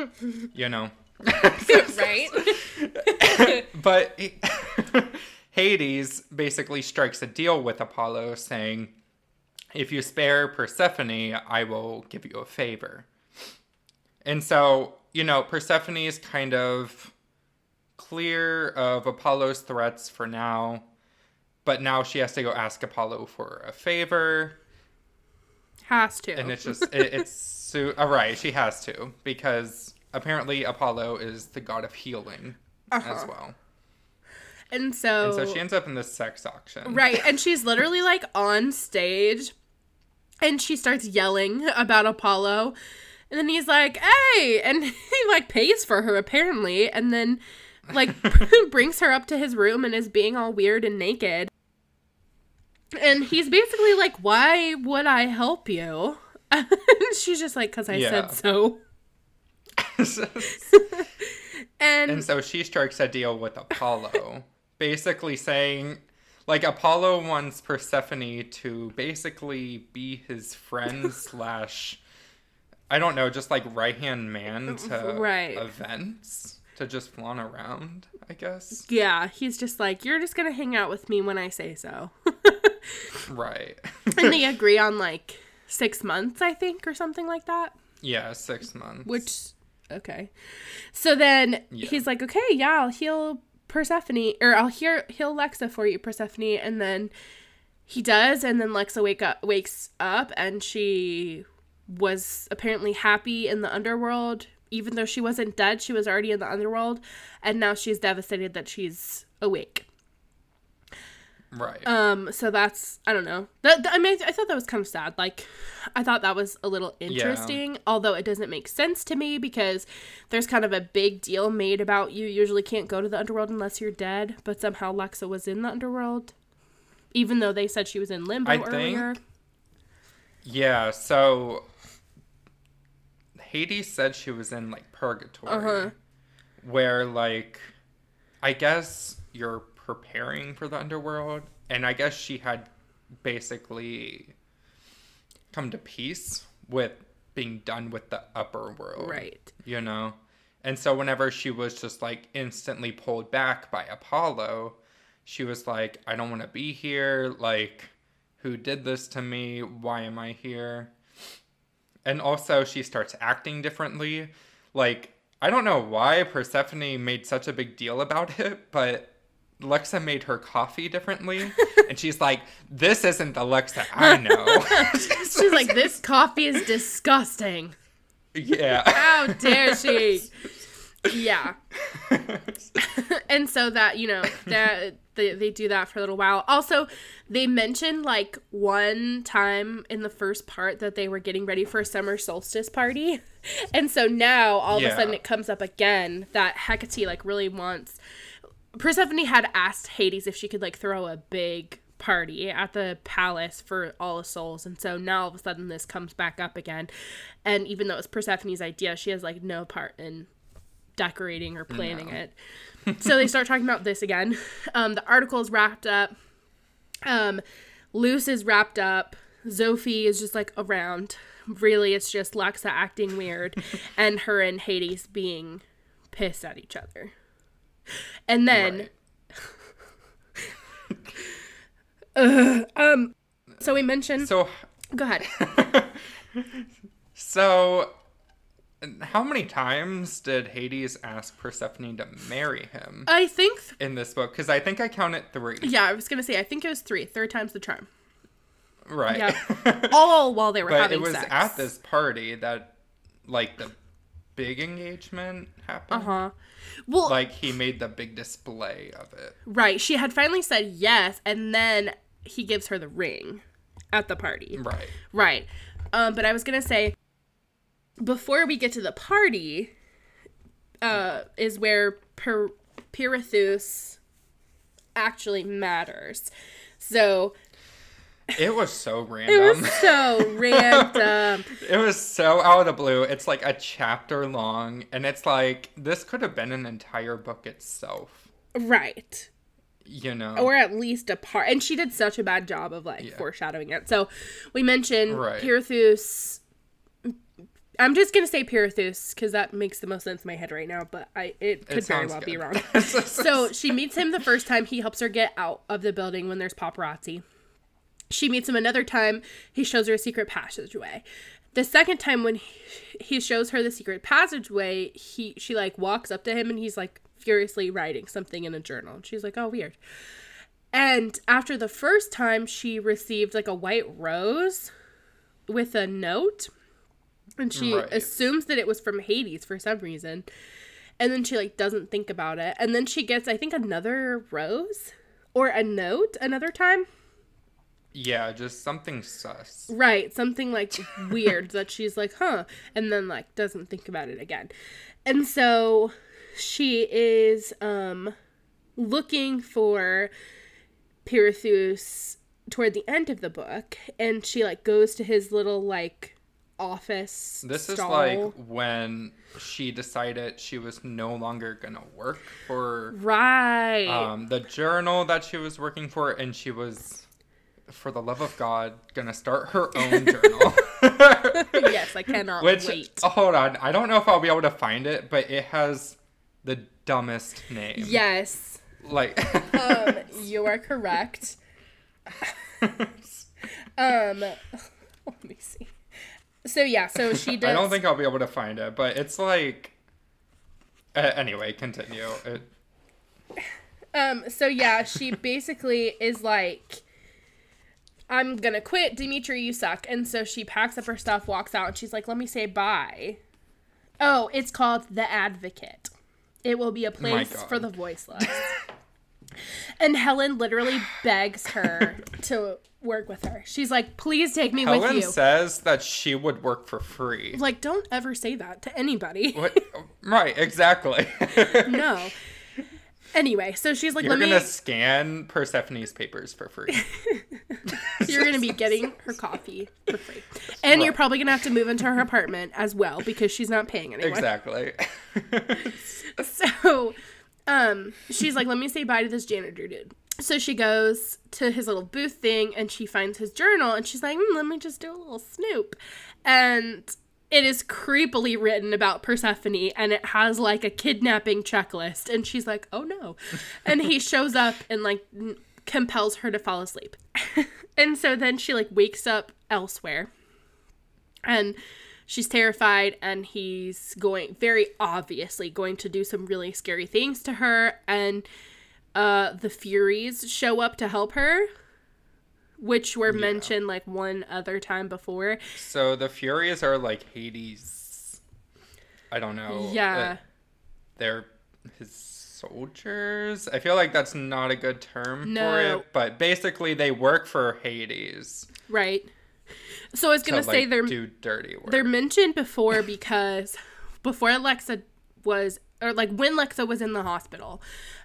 Right? But Hades basically strikes a deal with Apollo saying, if you spare Persephone, I will give you a favor. And so, Persephone is kind of clear of Apollo's threats for now, but now she has to go ask Apollo for a favor. Has to. And it's just, right, she has to, because apparently Apollo is the god of healing as well. And so she ends up in this sex auction. Right, and she's literally, on stage, And she starts yelling about Apollo. And then he's like, hey! And he, like, pays for her, apparently. And then, like, brings her up to his room and is being all weird and naked. And he's basically like, why would I help you? And she's just like, because I said so. And so she strikes a deal with Apollo. Basically saying, like, Apollo wants Persephone to basically be his friend slash... I don't know, just like right-hand man to events, to just flaunt around, I guess. Yeah, he's just like, you're just gonna hang out with me when I say so. Right. And they agree on like 6 months, I think, or something like that. Yeah, 6 months. Which, okay. So then he's like, okay, yeah, I'll heal Persephone, or I'll heal Lexa for you, Persephone. And then he does, and then Lexa wakes up, and she was apparently happy in the underworld. Even though she wasn't dead, she was already in the underworld, and now she's devastated that she's awake. Right. So that's, I don't know. I mean, I thought that was kind of sad. Like, I thought that was a little interesting, although it doesn't make sense to me because there's kind of a big deal made about you usually can't go to the underworld unless you're dead, but somehow Lexa was in the underworld, even though they said she was in limbo earlier. Yeah, so Hades said she was in, like, purgatory, where, like, I guess you're preparing for the underworld, and I guess she had basically come to peace with being done with the upper world. Right. You know? And so whenever she was just, like, instantly pulled back by Apollo, she was like, I don't want to be here, like, who did this to me? Why am I here? And also, she starts acting differently. Like, I don't know why Persephone made such a big deal about it, but Lexa made her coffee differently. And she's like, this isn't the Lexa I know. She's like, this coffee is disgusting. Yeah. How dare she? Yeah. And so that, you know, that they do that for a little while. Also, they mentioned like one time in the first part that they were getting ready for a summer solstice party. And so now all of a sudden it comes up again that Hecate like really wants. Persephone had asked Hades if she could like throw a big party at the palace for all the souls, and so now all of a sudden this comes back up again. And even though it was Persephone's idea, she has like no part in decorating or planning it. So they start talking about this again. The article is wrapped up. Luce is wrapped up. Zophie is just like around. Really, it's just Lexa acting weird and her and Hades being pissed at each other. And then so we mentioned go ahead. So how many times did Hades ask Persephone to marry him? I think in this book, because I think I counted 3. Yeah, I was gonna say I think it was 3. Third time's the charm. Right. Yeah. All while they were having sex. But it was at this party that like the big engagement happened. Well, like he made the big display of it. Right. She had finally said yes, and then he gives her the ring at the party. Right. Right. But I was gonna say, before we get to the party, is where Pirithous actually matters. So it was so random. It was so random. It was so out of the blue. It's like a chapter long, and it's like, this could have been an entire book itself. Right. You know? Or at least a part. And she did such a bad job of, like, foreshadowing it. So, we mentioned Pirithous. I'm just going to say Pirithous, because that makes the most sense in my head right now, but it could very well be wrong. So, she meets him the first time. He helps her get out of the building when there's paparazzi. She meets him another time. He shows her a secret passageway. The second time when he shows her the secret passageway, she like walks up to him and he's like furiously writing something in a journal. And she's like, oh, weird. And after the first time, she received like a white rose with a note. And she assumes that it was from Hades for some reason. And then she like doesn't think about it. And then she gets, I think, another rose or a note another time. Yeah, just something sus. Right, something like weird that she's like, huh, and then like doesn't think about it again. And so she is looking for Pirithous toward the end of the book, and she like goes to his little like office This stall. is like when she decided she was no longer gonna work for Right. the journal that she was working for, and she was, for the love of God, gonna start her own journal. Yes, I cannot wait. Hold on, I don't know if I'll be able to find it, but it has the dumbest name. Yes. Like, You are correct. Let me see. So yeah, so she does. I don't think I'll be able to find it, but it's like. Anyway, continue. So yeah, she basically is like, I'm gonna quit, Dimitri, you suck. And so she packs up her stuff, walks out, and she's like, let me say bye. Oh, it's called The Advocate. It will be a place for the voiceless. And Helen literally begs her to work with her. She's like, please take me with you. Helen says that she would work for free. Like, don't ever say that to anybody. What? Right, exactly. No. Anyway, so she's like, You're going to scan Persephone's papers for free. You're going to be getting her coffee for free. And you're probably going to have to move into her apartment as well because she's not paying anyone. Exactly. So, she's like, let me say bye to this janitor dude. So she goes to his little booth thing and she finds his journal and she's like, let me just do a little snoop. And it is creepily written about Persephone and it has like a kidnapping checklist. And she's like, oh no. And he shows up and like compels her to fall asleep. And so then she like wakes up elsewhere and she's terrified and he's very obviously going to do some really scary things to her. And the Furies show up to help her, which were mentioned like one other time before. So the Furies are like Hades. I don't know. Yeah. They're his soldiers. I feel like that's not a good term for it, but basically they work for Hades. Right. So I was going to say do dirty work. They're mentioned before because before Lexa was, or like when Lexa was in the hospital,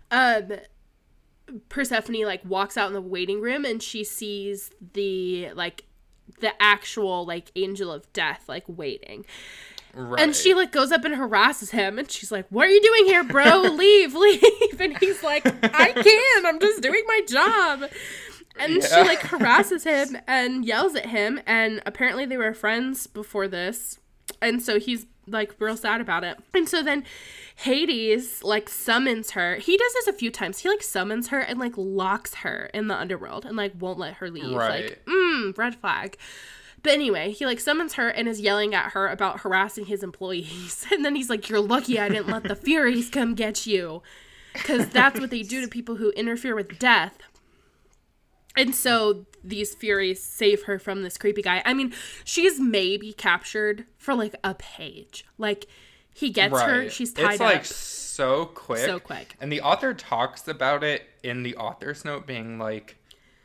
Persephone like walks out in the waiting room and she sees the actual like angel of death like waiting. Right. And she like goes up and harasses him and she's like, what are you doing here, bro? Leave. And he's like, I can't, I'm just doing my job. And she like harasses him and yells at him, and apparently they were friends before this, and so he's like real sad about it. And so then Hades like summons her. He does this a few times. He like summons her and like locks her in the underworld and like won't let her leave. Right. Like, red flag. But anyway, he like summons her and is yelling at her about harassing his employees. And then he's like, you're lucky I didn't let the Furies come get you, because that's what they do to people who interfere with death. And so these Furies save her from this creepy guy. I mean, she's maybe captured for like a page. Like, he gets her, she's tied up. It's like so quick. So quick. And the author talks about it in the author's note being like,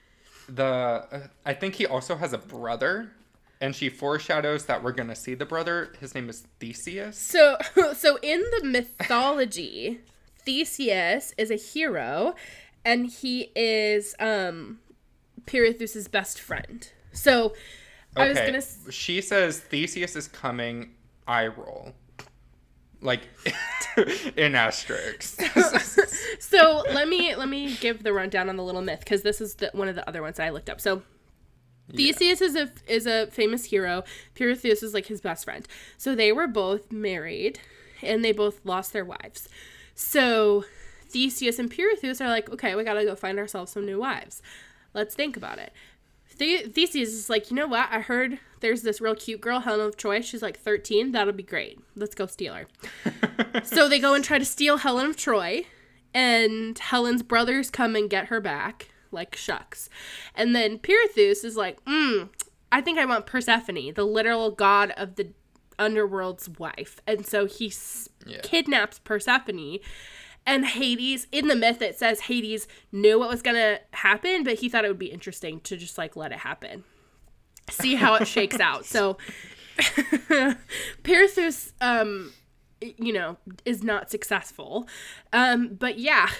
I think he also has a brother. And she foreshadows that we're going to see the brother. His name is Theseus. So in the mythology, Theseus is a hero. And he is, Pirithous' best friend. So, I was gonna... She says Theseus is coming, eye roll. Like, in asterisks. So, let me give the rundown on the little myth, because this is one of the other ones that I looked up. So, Theseus is a famous hero. Pirithous is like his best friend. So, they were both married, and they both lost their wives. So, Theseus and Pirithous are like, okay, we gotta go find ourselves some new wives. Let's think about it. Theseus is like, you know what? I heard there's this real cute girl, Helen of Troy. She's like 13. That'll be great. Let's go steal her. So they go and try to steal Helen of Troy. And Helen's brothers come and get her back. Like, shucks. And then Pirithous is like, I think I want Persephone, the literal god of the underworld's wife. And so he kidnaps Persephone And Hades, in the myth, it says Hades knew what was going to happen, but he thought it would be interesting to just, like, let it happen. See how it shakes out. So, Pirithous, you know, is not successful. But yeah,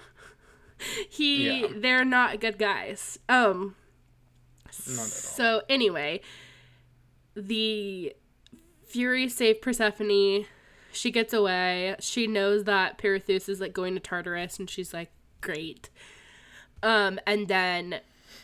they're not good guys. Not at all. So anyway, the Furies save Persephone. She gets away. She knows that Pirithous is, like, going to Tartarus, and she's like, great. And then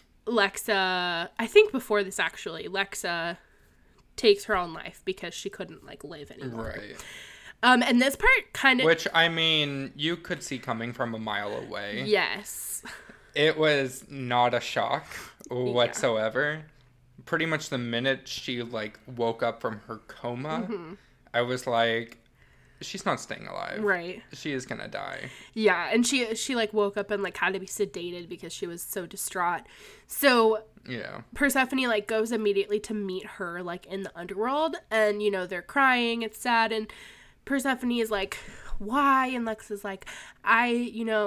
Lexa, I think before this, actually, Lexa takes her own life because she couldn't, like, live anymore. Right. And this part kind of... Which, I mean, you could see coming from a mile away. Yes. It was not a shock whatsoever. Yeah. Pretty much the minute she, like, woke up from her coma, I was like, she's not staying alive. Right. She is gonna die. Yeah, and she like, woke up and, like, had to be sedated because she was so distraught. So... Yeah. Persephone, like, goes immediately to meet her, like, in the underworld. And, you know, they're crying. It's sad. And Persephone is like, why? And Lex is like, I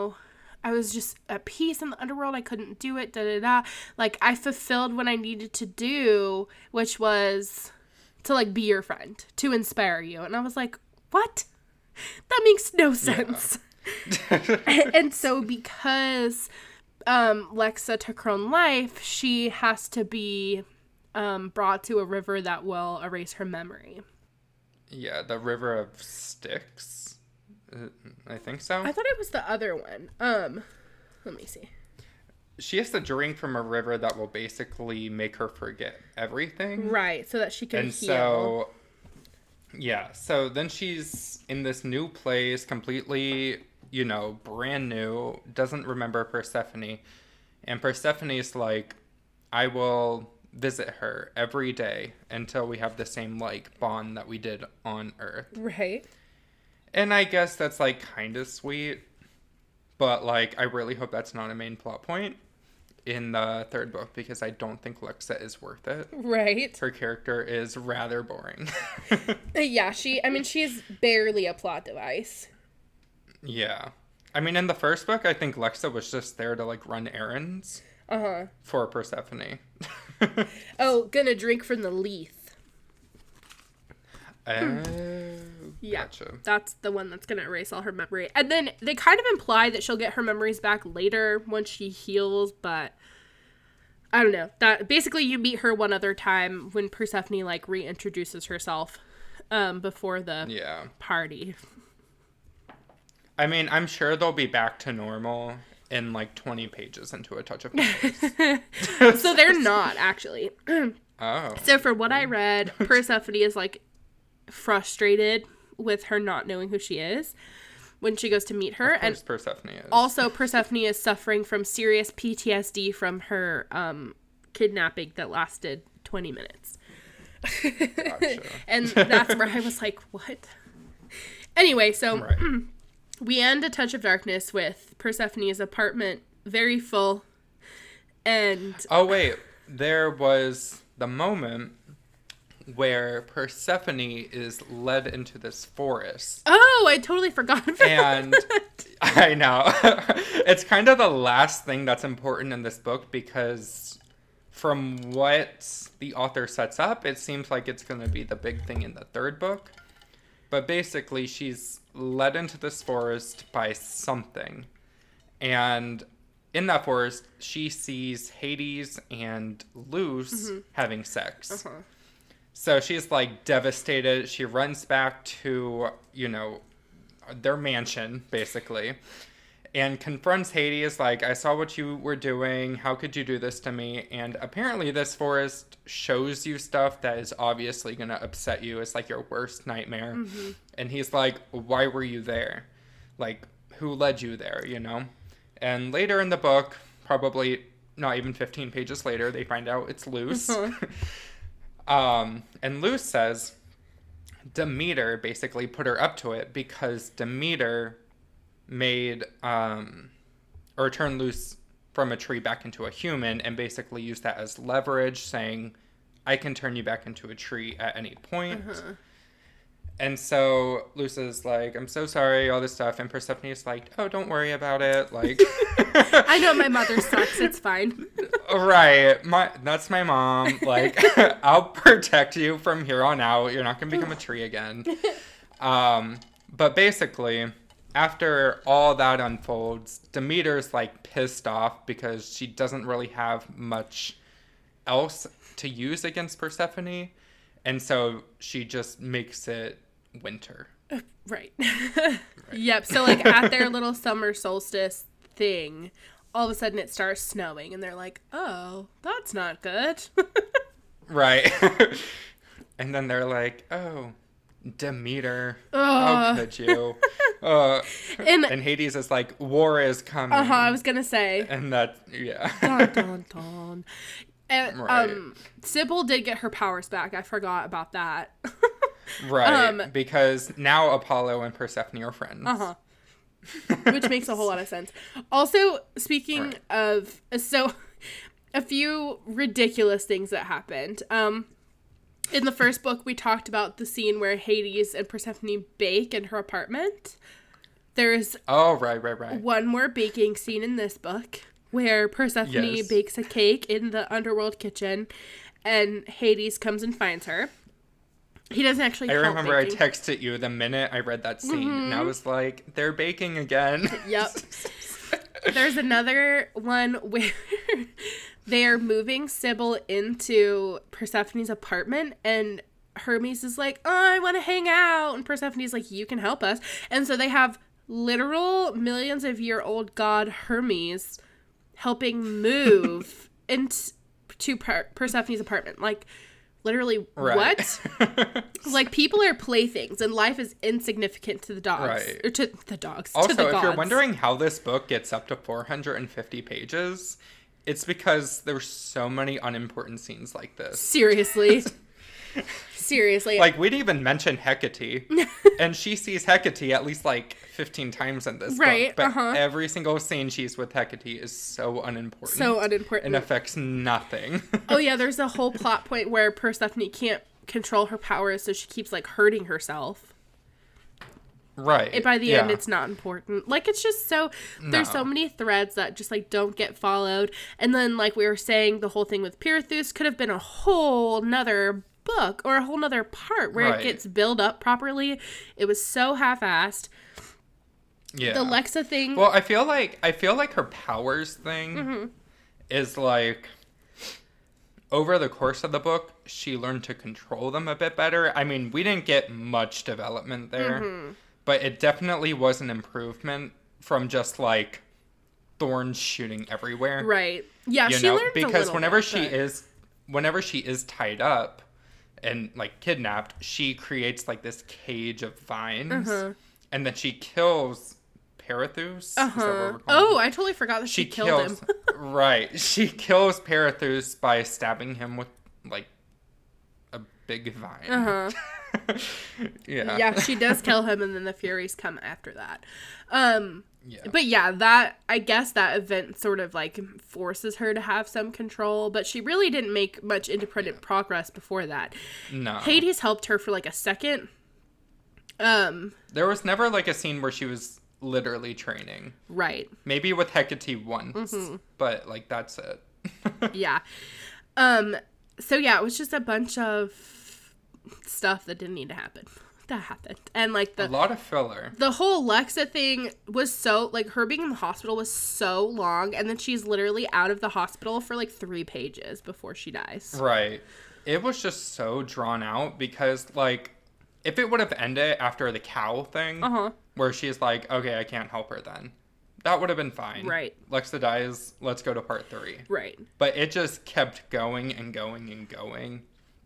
was just at peace in the underworld. I couldn't do it. Like, I fulfilled what I needed to do, which was to, like, be your friend, to inspire you. And I was like, what? That makes no sense. Yeah. And so because Lexa took her own life, she has to be brought to a river that will erase her memory. Yeah, the River of Styx. I think so. I thought it was the other one. Let me see. She has to drink from a river that will basically make her forget everything. Right, so that she can heal. So, yeah. So then she's in this new place, completely, you know, brand new, doesn't remember Persephone. And Persephone's like, I will visit her every day until we have the same, like, bond that we did on Earth. Right. And I guess that's, like, kind of sweet. But, like, I really hope that's not a main plot point in the third book, because I don't think Lexa is worth it. Right. Her character is rather boring. Yeah, she's barely a plot device. Yeah. I mean, in the first book, I think Lexa was just there to, like, run errands. For Persephone. Oh, gonna drink from the Lethe. Yeah, gotcha. That's the one that's gonna erase all her memory. And then they kind of imply that she'll get her memories back later once she heals, but I don't know. That basically you meet her one other time when Persephone, like, reintroduces herself before the party. I mean, I'm sure they'll be back to normal in, like, 20 pages into A Touch of Malice. So they're not, actually. Oh. So for what I read, Persephone is, like, frustrated with her not knowing who she is when she goes to meet her. And Persephone is. Also, Persephone is suffering from serious PTSD from her kidnapping that lasted 20 minutes. Gotcha. And that's where I was like, what? Anyway, so... Right. We end A Touch of Darkness with Persephone's apartment very full, and... Oh, wait. There was the moment where Persephone is led into this forest. Oh, I totally forgot about and that. I know. It's kind of the last thing that's important in this book, because from what the author sets up, it seems like it's going to be the big thing in the third book. But basically, she's led into this forest by something. And in that forest, she sees Hades and Luz having sex. So she's, like, devastated. She runs back to, you know, their mansion, basically. And confronts Hades, like, I saw what you were doing. How could you do this to me? And apparently this forest shows you stuff that is obviously going to upset you. It's like your worst nightmare. And he's like, why were you there? Like, who led you there, you know? And later in the book, probably not even 15 pages later, they find out it's Luz. And Luz says Demeter basically put her up to it because Demeter made or turned Luz from a tree back into a human and basically used that as leverage, saying, I can turn you back into a tree at any point. And so Lusa's like, I'm so sorry, all this stuff. And Persephone's like, oh, don't worry about it. Like, I know my mother sucks. It's fine. Right. That's my mom. Like, I'll protect you from here on out. You're not going to become a tree again. But basically, after all that unfolds, Demeter's like pissed off because she doesn't really have much else to use against Persephone. And so she just makes it winter. Right. Yep. So like at their little summer solstice thing, all of a sudden it starts snowing and they're like, oh, that's not good. Right. And then they're like, oh, Demeter, how could you? And Hades is like, war is coming. I was gonna say. And that, yeah. Dun, dun, dun. And, Right. Sybil did get her powers back. I forgot about that. Right, because now Apollo and Persephone are friends. Which makes a whole lot of sense. Also, speaking of, so a few ridiculous things that happened. In the first book, we talked about the scene where Hades and Persephone bake in her apartment. There's right. one more baking scene in this book where Persephone bakes a cake in the underworld kitchen and Hades comes and finds her. He doesn't actually help remember baking. I texted you the minute I read that scene, and I was like, they're baking again. Yep. There's another one where they're moving Sybil into Persephone's apartment, and Hermes is like, oh, I want to hang out. And Persephone's like, you can help us. And so they have literal millions of year old god Hermes helping move into Persephone's apartment. Like, literally, what? Like, people are playthings, and life is insignificant to the dogs. Right. Or to the dogs. Also, to the gods. if you're wondering how this book gets up to 450 pages, it's because there's so many unimportant scenes like this. Seriously. Seriously. Like, we'd even mention Hecate, and she sees Hecate at least, like, 15 times in this book. But every single scene she's with Hecate is so unimportant. So unimportant. And affects nothing. Oh, yeah, there's a whole plot point where Persephone can't control her powers, so she keeps, like, hurting herself. Right. And by the end, it's not important. Like, it's just so... There's so many threads that just, like, don't get followed. And then, like we were saying, the whole thing with Pirithous could have been a whole nother book or a whole nother part where it gets built up properly. It was so half-assed. Yeah. The Lexa thing... Well, I feel like her powers thing is, like... Over the course of the book, she learned to control them a bit better. I mean, we didn't get much development there. But it definitely was an improvement from just, like, thorns shooting everywhere. Right. Yeah, she learns because a little whenever bit, whenever she is tied up and, like, kidnapped, she creates, like, this cage of vines. And then she kills Pirithous. Is that what we're calling Oh, I totally forgot that she killed him. Right. She kills Pirithous by stabbing him with, like, a big vine. Yeah, she does kill him, and then the Furies come after that. Yeah. But yeah, I guess that event sort of, like, forces her to have some control, but she really didn't make much independent progress before that. No. Hades helped her for, like, a second. There was never, like, a scene where she was literally training. Right. Maybe with Hecate once, but, like, that's it. Yeah. So yeah, it was just a bunch of stuff that didn't need to happen. That happened. And, like, a lot of filler. The whole Lexa thing was so, like, her being in the hospital was so long, and then she's literally out of the hospital for, like, 3 pages before she dies. Right. It was just so drawn out because, like, if it would have ended after the cow thing, where she's like, okay, I can't help her then, that would have been fine. Right. Lexa dies, let's go to part 3. Right. But it just kept going and going and going.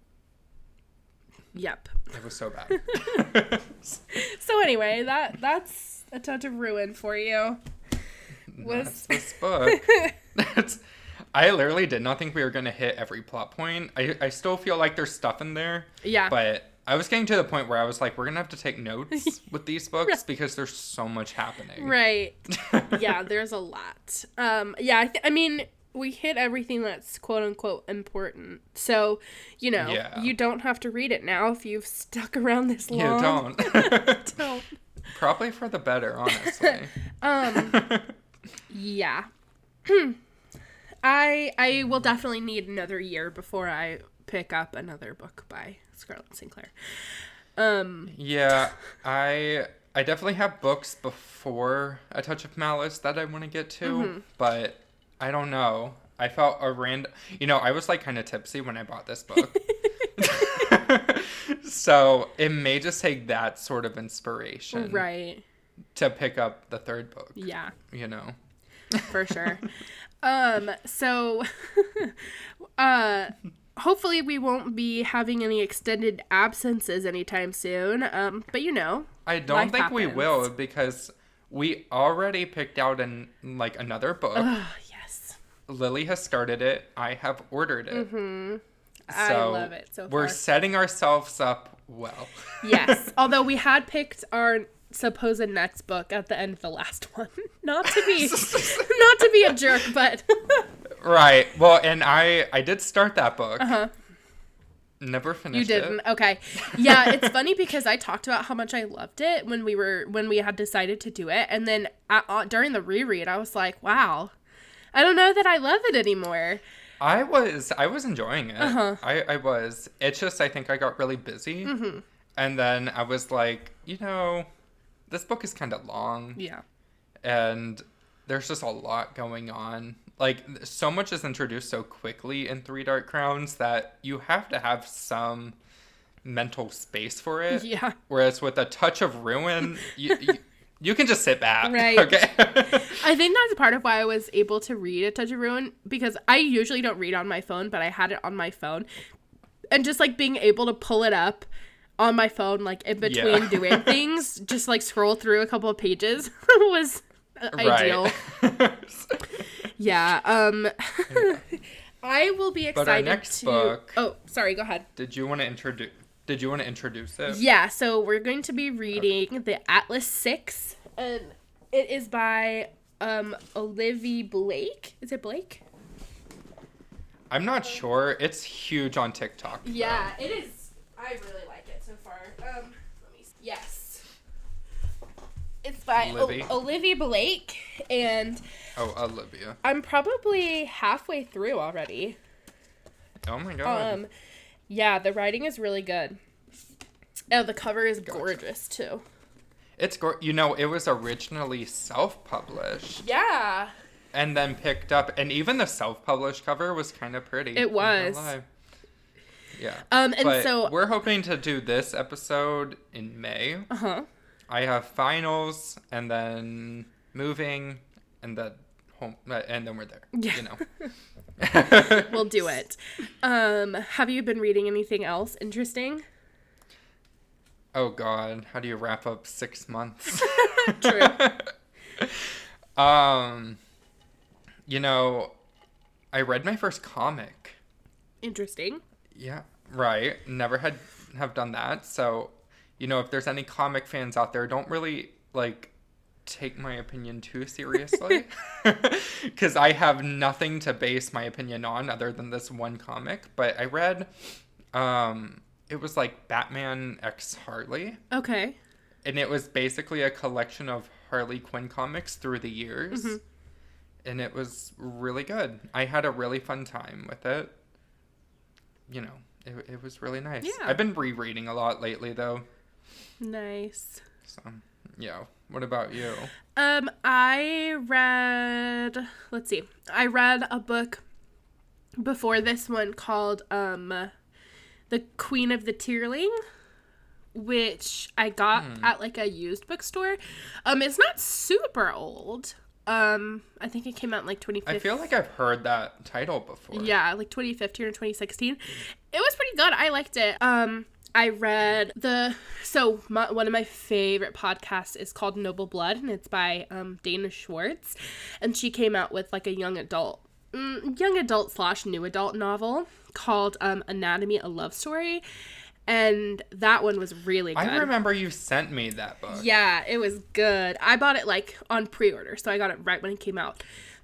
Yep. It was so bad. So anyway, that's a touch of ruin for you. That's this book. I literally did not think we were going to hit every plot point. I still feel like there's stuff in there. Yeah. But I was getting to the point where I was like, we're going to have to take notes with these books because there's so much happening. Right. Yeah, there's a lot. Yeah, I mean, we hit everything that's quote unquote important. So, you know, Yeah. you don't have to read it now if you've stuck around this long. You don't. Don't. Probably for the better, honestly. Yeah. I will definitely need another year before I pick up another book by Scarlett St. Clair. Yeah, I definitely have books before A Touch of Malice that I want to get to, but I don't know. I felt a random... You know, I was, like, kind of tipsy when I bought this book. So, it may just take that sort of inspiration. Right. To pick up the third book. Yeah. You know? For sure. So, hopefully we won't be having any extended absences anytime soon. But you know, I don't think we will, because we already picked out another book. Yes. Lily has started it. I have ordered it. Mm-hmm. So I love it so far. We're setting ourselves up well. Yes. Although we had picked our supposed next book at the end of the last one. Not to be a jerk, but Right. Well, and I did start that book. Uh-huh. Never finished You didn't. it. Okay. Yeah, it's funny because I talked about how much I loved it when we had decided to do it, and then during the reread I was like, wow. I don't know that I love it anymore. I was enjoying it. Uh-huh. I was. It's just I think I got really busy. Mm-hmm. And then I was like, you know, this book is kind of long. Yeah. And there's just a lot going on. Like, so much is introduced so quickly in Three Dark Crowns that you have to have some mental space for it. Yeah. Whereas with A Touch of Ruin, you can just sit back. Right. Okay. I think that's part of why I was able to read A Touch of Ruin, because I usually don't read on my phone, but I had it on my phone. And just, like, being able to pull it up on my phone, like, in between doing things, just, like, scroll through a couple of pages was ideal. Yeah. I will be excited But our next book... Oh, sorry, go ahead. Did you want to introduce it? Yeah, so we're going to be reading The Atlas 6, and it is by Olivia Blake. Is it Blake? I'm not sure. It's huge on TikTok. Yeah, it is. I really like it so far. Let me see. Yes. It's by Olivia Blake, and Oh, Olivia. I'm probably halfway through already. Oh my god. Yeah, the writing is really good. Oh, the cover is gorgeous too. It's it was originally self-published. Yeah. And then picked up, and even the self-published cover was kind of pretty. It was. Yeah. And but so we're hoping to do this episode in May. Uh-huh. I have finals, and then moving, and then home, and then we're there. Yeah. You know. We'll do it. Have you been reading anything else interesting? Oh God, how do you wrap up 6 months? True. I read my first comic. Interesting. Yeah, right. Never have done that. So, if there's any comic fans out there, don't really take my opinion too seriously, because I have nothing to base my opinion on other than this one comic. But I read, it was like Batman x Harley. Okay. And it was basically a collection of Harley Quinn comics through the years. Mm-hmm. And it was really good. I had a really fun time with it. It was really nice. Yeah. I've been rereading a lot lately, though. Nice. So, yeah. What about you? I read a book before this one called, The Queen of the Tearling, which I got at a used bookstore. It's not super old. I think it came out in 2015. I feel like I've heard that title before. Yeah, 2015 or 2016. It was pretty good. I liked it. I read one of my favorite podcasts is called Noble Blood, and it's by Dana Schwartz, and she came out with a young adult / new adult novel called Anatomy: A Love Story, and that one was really good. I remember you sent me that book. Yeah, it was good. I bought it on pre-order, so I got it right when it came out.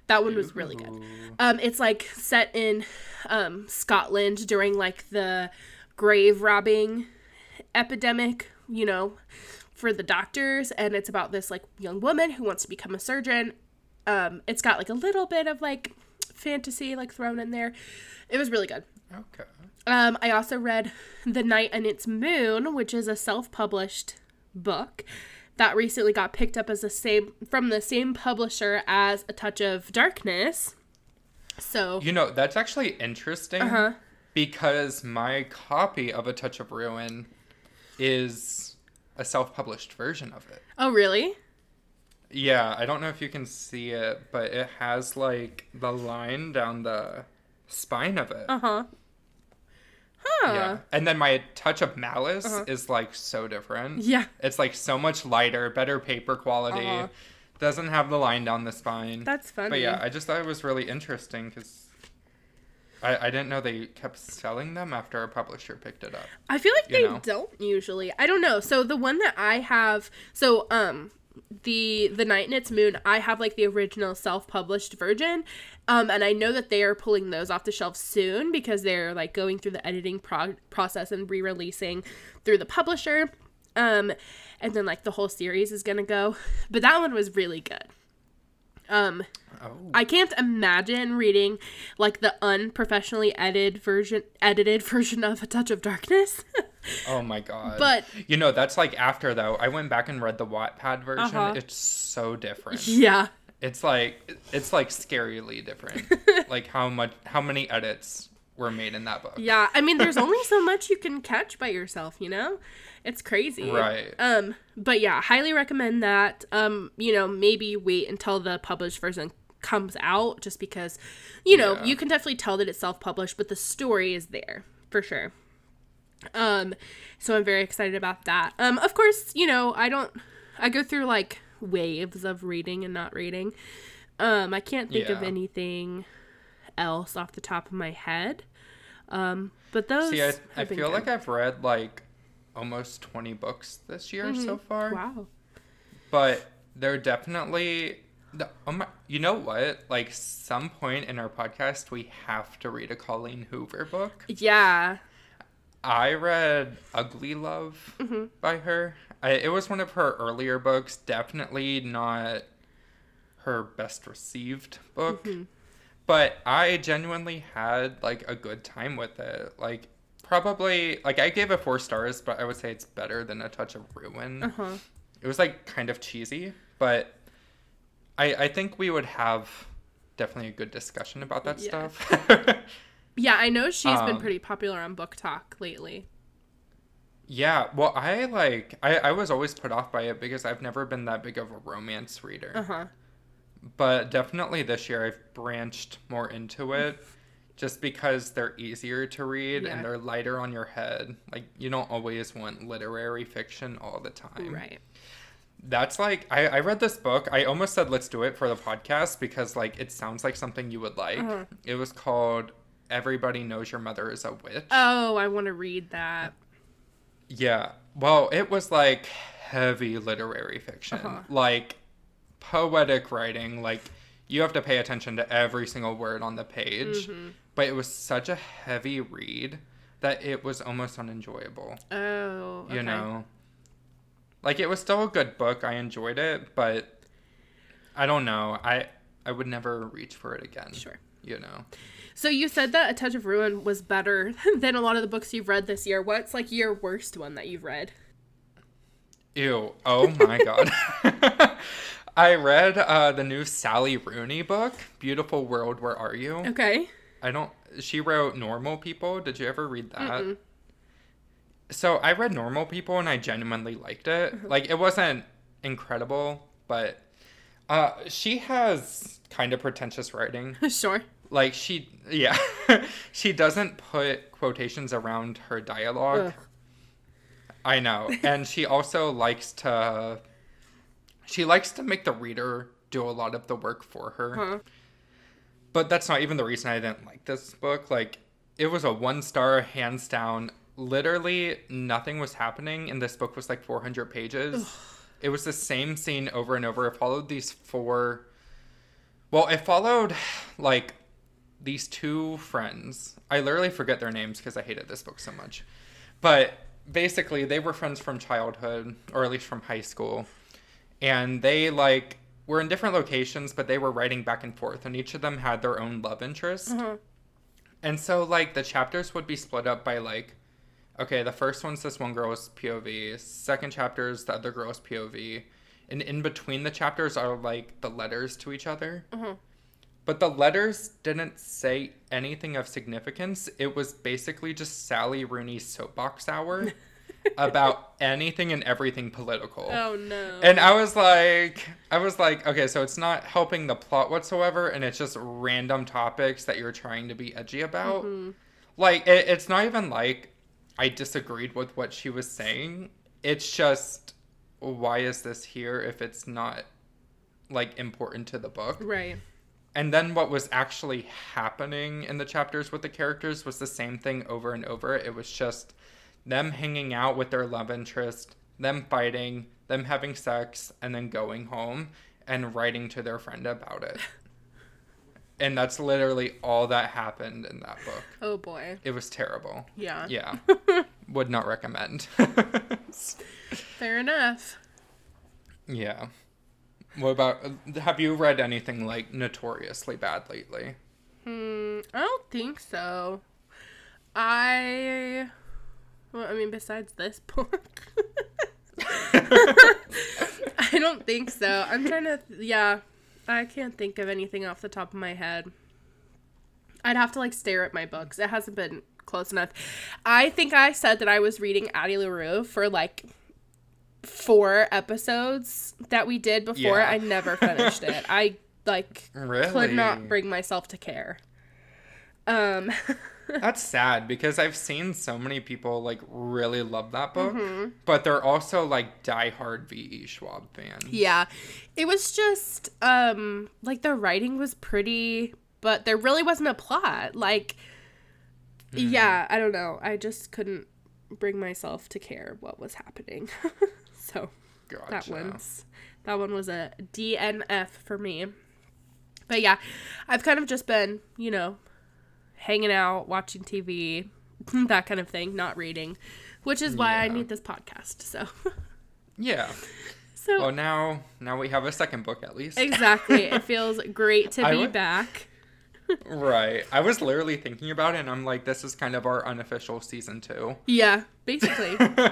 That one was really good. It's like set in Scotland during like the grave robbing epidemic, you know, for the doctors, and it's about this like young woman who wants to become a surgeon. It's got like a little bit of like fantasy like thrown in there. It was really good. Okay. I also read The Night and Its Moon, which is a self-published book that recently got picked up as from the same publisher as A Touch of Darkness. So, you know, that's actually interesting because my copy of A Touch of Ruin is a self-published version of it. Oh, really? Yeah, I don't know if you can see it, but it has like the line down the spine of it. Huh. Yeah. And then my Touch of Malice is like so different. Yeah. It's like so much lighter, better paper quality. Doesn't have the line down the spine. That's funny. But yeah, I just thought it was really interesting because I didn't know they kept selling them after a publisher picked it up. I feel like they don't usually. I don't know. So the one that I have, the Night and Its Moon, I have like the original self-published version, and I know that they are pulling those off the shelf soon because they're like going through the editing process and re-releasing through the publisher, and then like the whole series is gonna go. But that one was really good. I can't imagine reading like the unprofessionally edited version of A Touch of Darkness. Oh my god. But you know, that's like after though. I went back and read the Wattpad version. It's so different. Yeah. It's like scarily different. Like how many edits were made in that book. Yeah. I mean, there's only so much you can catch by yourself, you know? It's crazy. Right. But yeah, highly recommend that. You know, maybe wait until the published version comes out just because, you know, you can definitely tell that it's self-published, but the story is there for sure. So I'm very excited about that. Of course, you know, I go through like waves of reading and not reading. I can't think of anything else off the top of my head. But those I feel like I've read like almost 20 books this year so far. Wow. But they're definitely you know what? Like some point in our podcast we have to read a Colleen Hoover book. Yeah. I read Ugly Love by her. It was one of her earlier books. Definitely not her best received book. But I genuinely had like a good time with it. Like probably like I gave it 4 stars, but I would say it's better than A Touch of Ruin. It was like kind of cheesy, but I think we would have definitely a good discussion about that stuff. Yeah, I know she's been pretty popular on Book Talk lately. Yeah, well, I was always put off by it because I've never been that big of a romance reader. But definitely this year I've branched more into it just because they're easier to read and they're lighter on your head. Like, you don't always want literary fiction all the time. Right. That's like, I read this book. I almost said let's do it for the podcast because, like, it sounds like something you would like. It was called Everybody Knows Your Mother is a Witch. Oh, I want to read that. Yeah. Well, it was like heavy literary fiction. Like poetic writing. Like you have to pay attention to every single word on the page. But it was such a heavy read that it was almost unenjoyable. Oh, okay. You know? Like it was still a good book. I enjoyed it, but I don't know. I would never reach for it again. Sure. You know? So you said that A Touch of Ruin was better than a lot of the books you've read this year. What's like your worst one that you've read? Ew. Oh my God. I read the new Sally Rooney book, Beautiful World, Where Are You? Okay. She wrote Normal People. Did you ever read that? So I read Normal People and I genuinely liked it. Like it wasn't incredible, but she has kind of pretentious writing. Sure. Like she doesn't put quotations around her dialogue. Ugh. I know. And she also likes to make the reader do a lot of the work for her. But that's not even the reason I didn't like this book. Like it was a 1-star, hands down. Literally nothing was happening, and this book was like 400 pages. Ugh. It was the same scene over and over. It followed these 4 Well, it followed, like, these two friends. I literally forget their names because I hated this book so much. But basically, they were friends from childhood, or at least from high school. And they, like, were in different locations, but they were writing back and forth. And each of them had their own love interest. And so, like, the chapters would be split up by, like, okay, the first one's this one girl's POV. Second chapter is the other girl's POV. And in between the chapters are, like, the letters to each other. But the letters didn't say anything of significance. It was basically just Sally Rooney's soapbox hour about anything and everything political. Oh, no. And I was like, okay, so it's not helping the plot whatsoever, and it's just random topics that you're trying to be edgy about. Like, it's not even like I disagreed with what she was saying. It's just, why is this here if it's not, like, important to the book? Right. And then what was actually happening in the chapters with the characters was the same thing over and over. It was just them hanging out with their love interest, them fighting, them having sex, and then going home and writing to their friend about it. And that's literally all that happened in that book. Oh, boy. It was terrible. Yeah. Yeah. Would not recommend. Fair enough. Yeah. What about, have you read anything, like, notoriously bad lately? I don't think so. Besides this book. I don't think so. I'm trying to, I can't think of anything off the top of my head. I'd have to, like, stare at my books. It hasn't been close enough. I think I said that I was reading Addie LaRue for, like, 4 episodes that we did before. I never finished it. I, like, could not bring myself to care. That's sad because I've seen so many people, like, really love that book, but they're also, like, diehard V.E. Schwab fans. Yeah. It was just, like, the writing was pretty, but there really wasn't a plot. Like, yeah, I don't know. I just couldn't bring myself to care what was happening. So, Gotcha. that one was a DNF for me. But yeah, I've kind of just been, you know, hanging out, watching TV, that kind of thing, not reading, which is why I need this podcast. So yeah. So well, now we have a second book at least. Exactly. It feels great to be back. Right. I was literally thinking about it, and I'm like, this is kind of our unofficial season 2. Yeah, basically.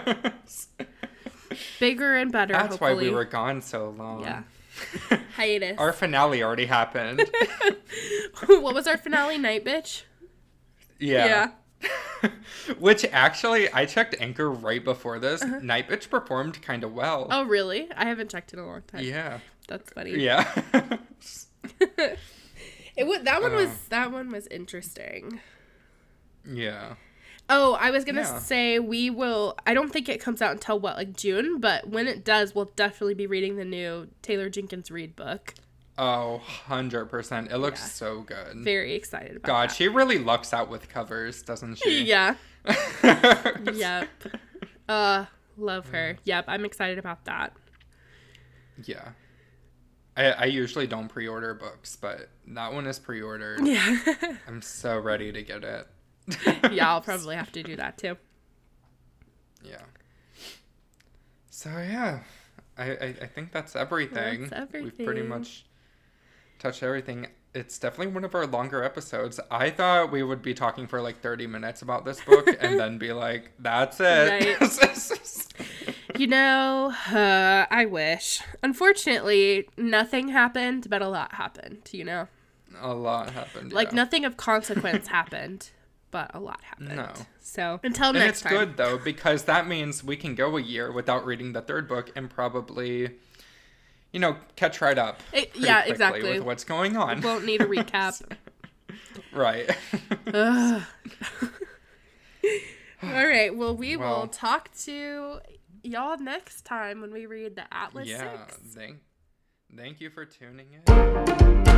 Bigger and better. That's hopefully. why we were gone so long. Yeah. Hiatus. Our finale already happened. What was our finale? Night Bitch? Yeah. Which actually, I checked Anchor right before this. Night Bitch performed kind of well. Oh, really? I haven't checked in a long time. Yeah. That's funny. Yeah. That one was interesting. Yeah. Oh, I was going to say I don't think it comes out until June, but when it does, we'll definitely be reading the new Taylor Jenkins Reid book. Oh, 100%. It looks so good. Very excited about that. She really lucks out with covers, doesn't she? Yeah. Yep. Love her. Yep, I'm excited about that. Yeah. I usually don't pre-order books, but that one is pre-ordered. Yeah. I'm so ready to get it. Yeah, I'll probably have to do that too. Yeah. So yeah, I think that's everything. We've pretty much touched everything. It's definitely one of our longer episodes. I thought we would be talking for 30 minutes about this book and then be like, that's it. Right. You know, I wish. Unfortunately, nothing happened, but a lot happened, you know? A lot happened, nothing of consequence happened, but a lot happened. No. So, until next time. And it's good, though, because that means we can go a year without reading the third book and probably, catch right up. Exactly. With what's going on. Won't need a recap. Right. All right. Well, we will talk to y'all next time when we read the Atlas 6. Thank you for tuning in.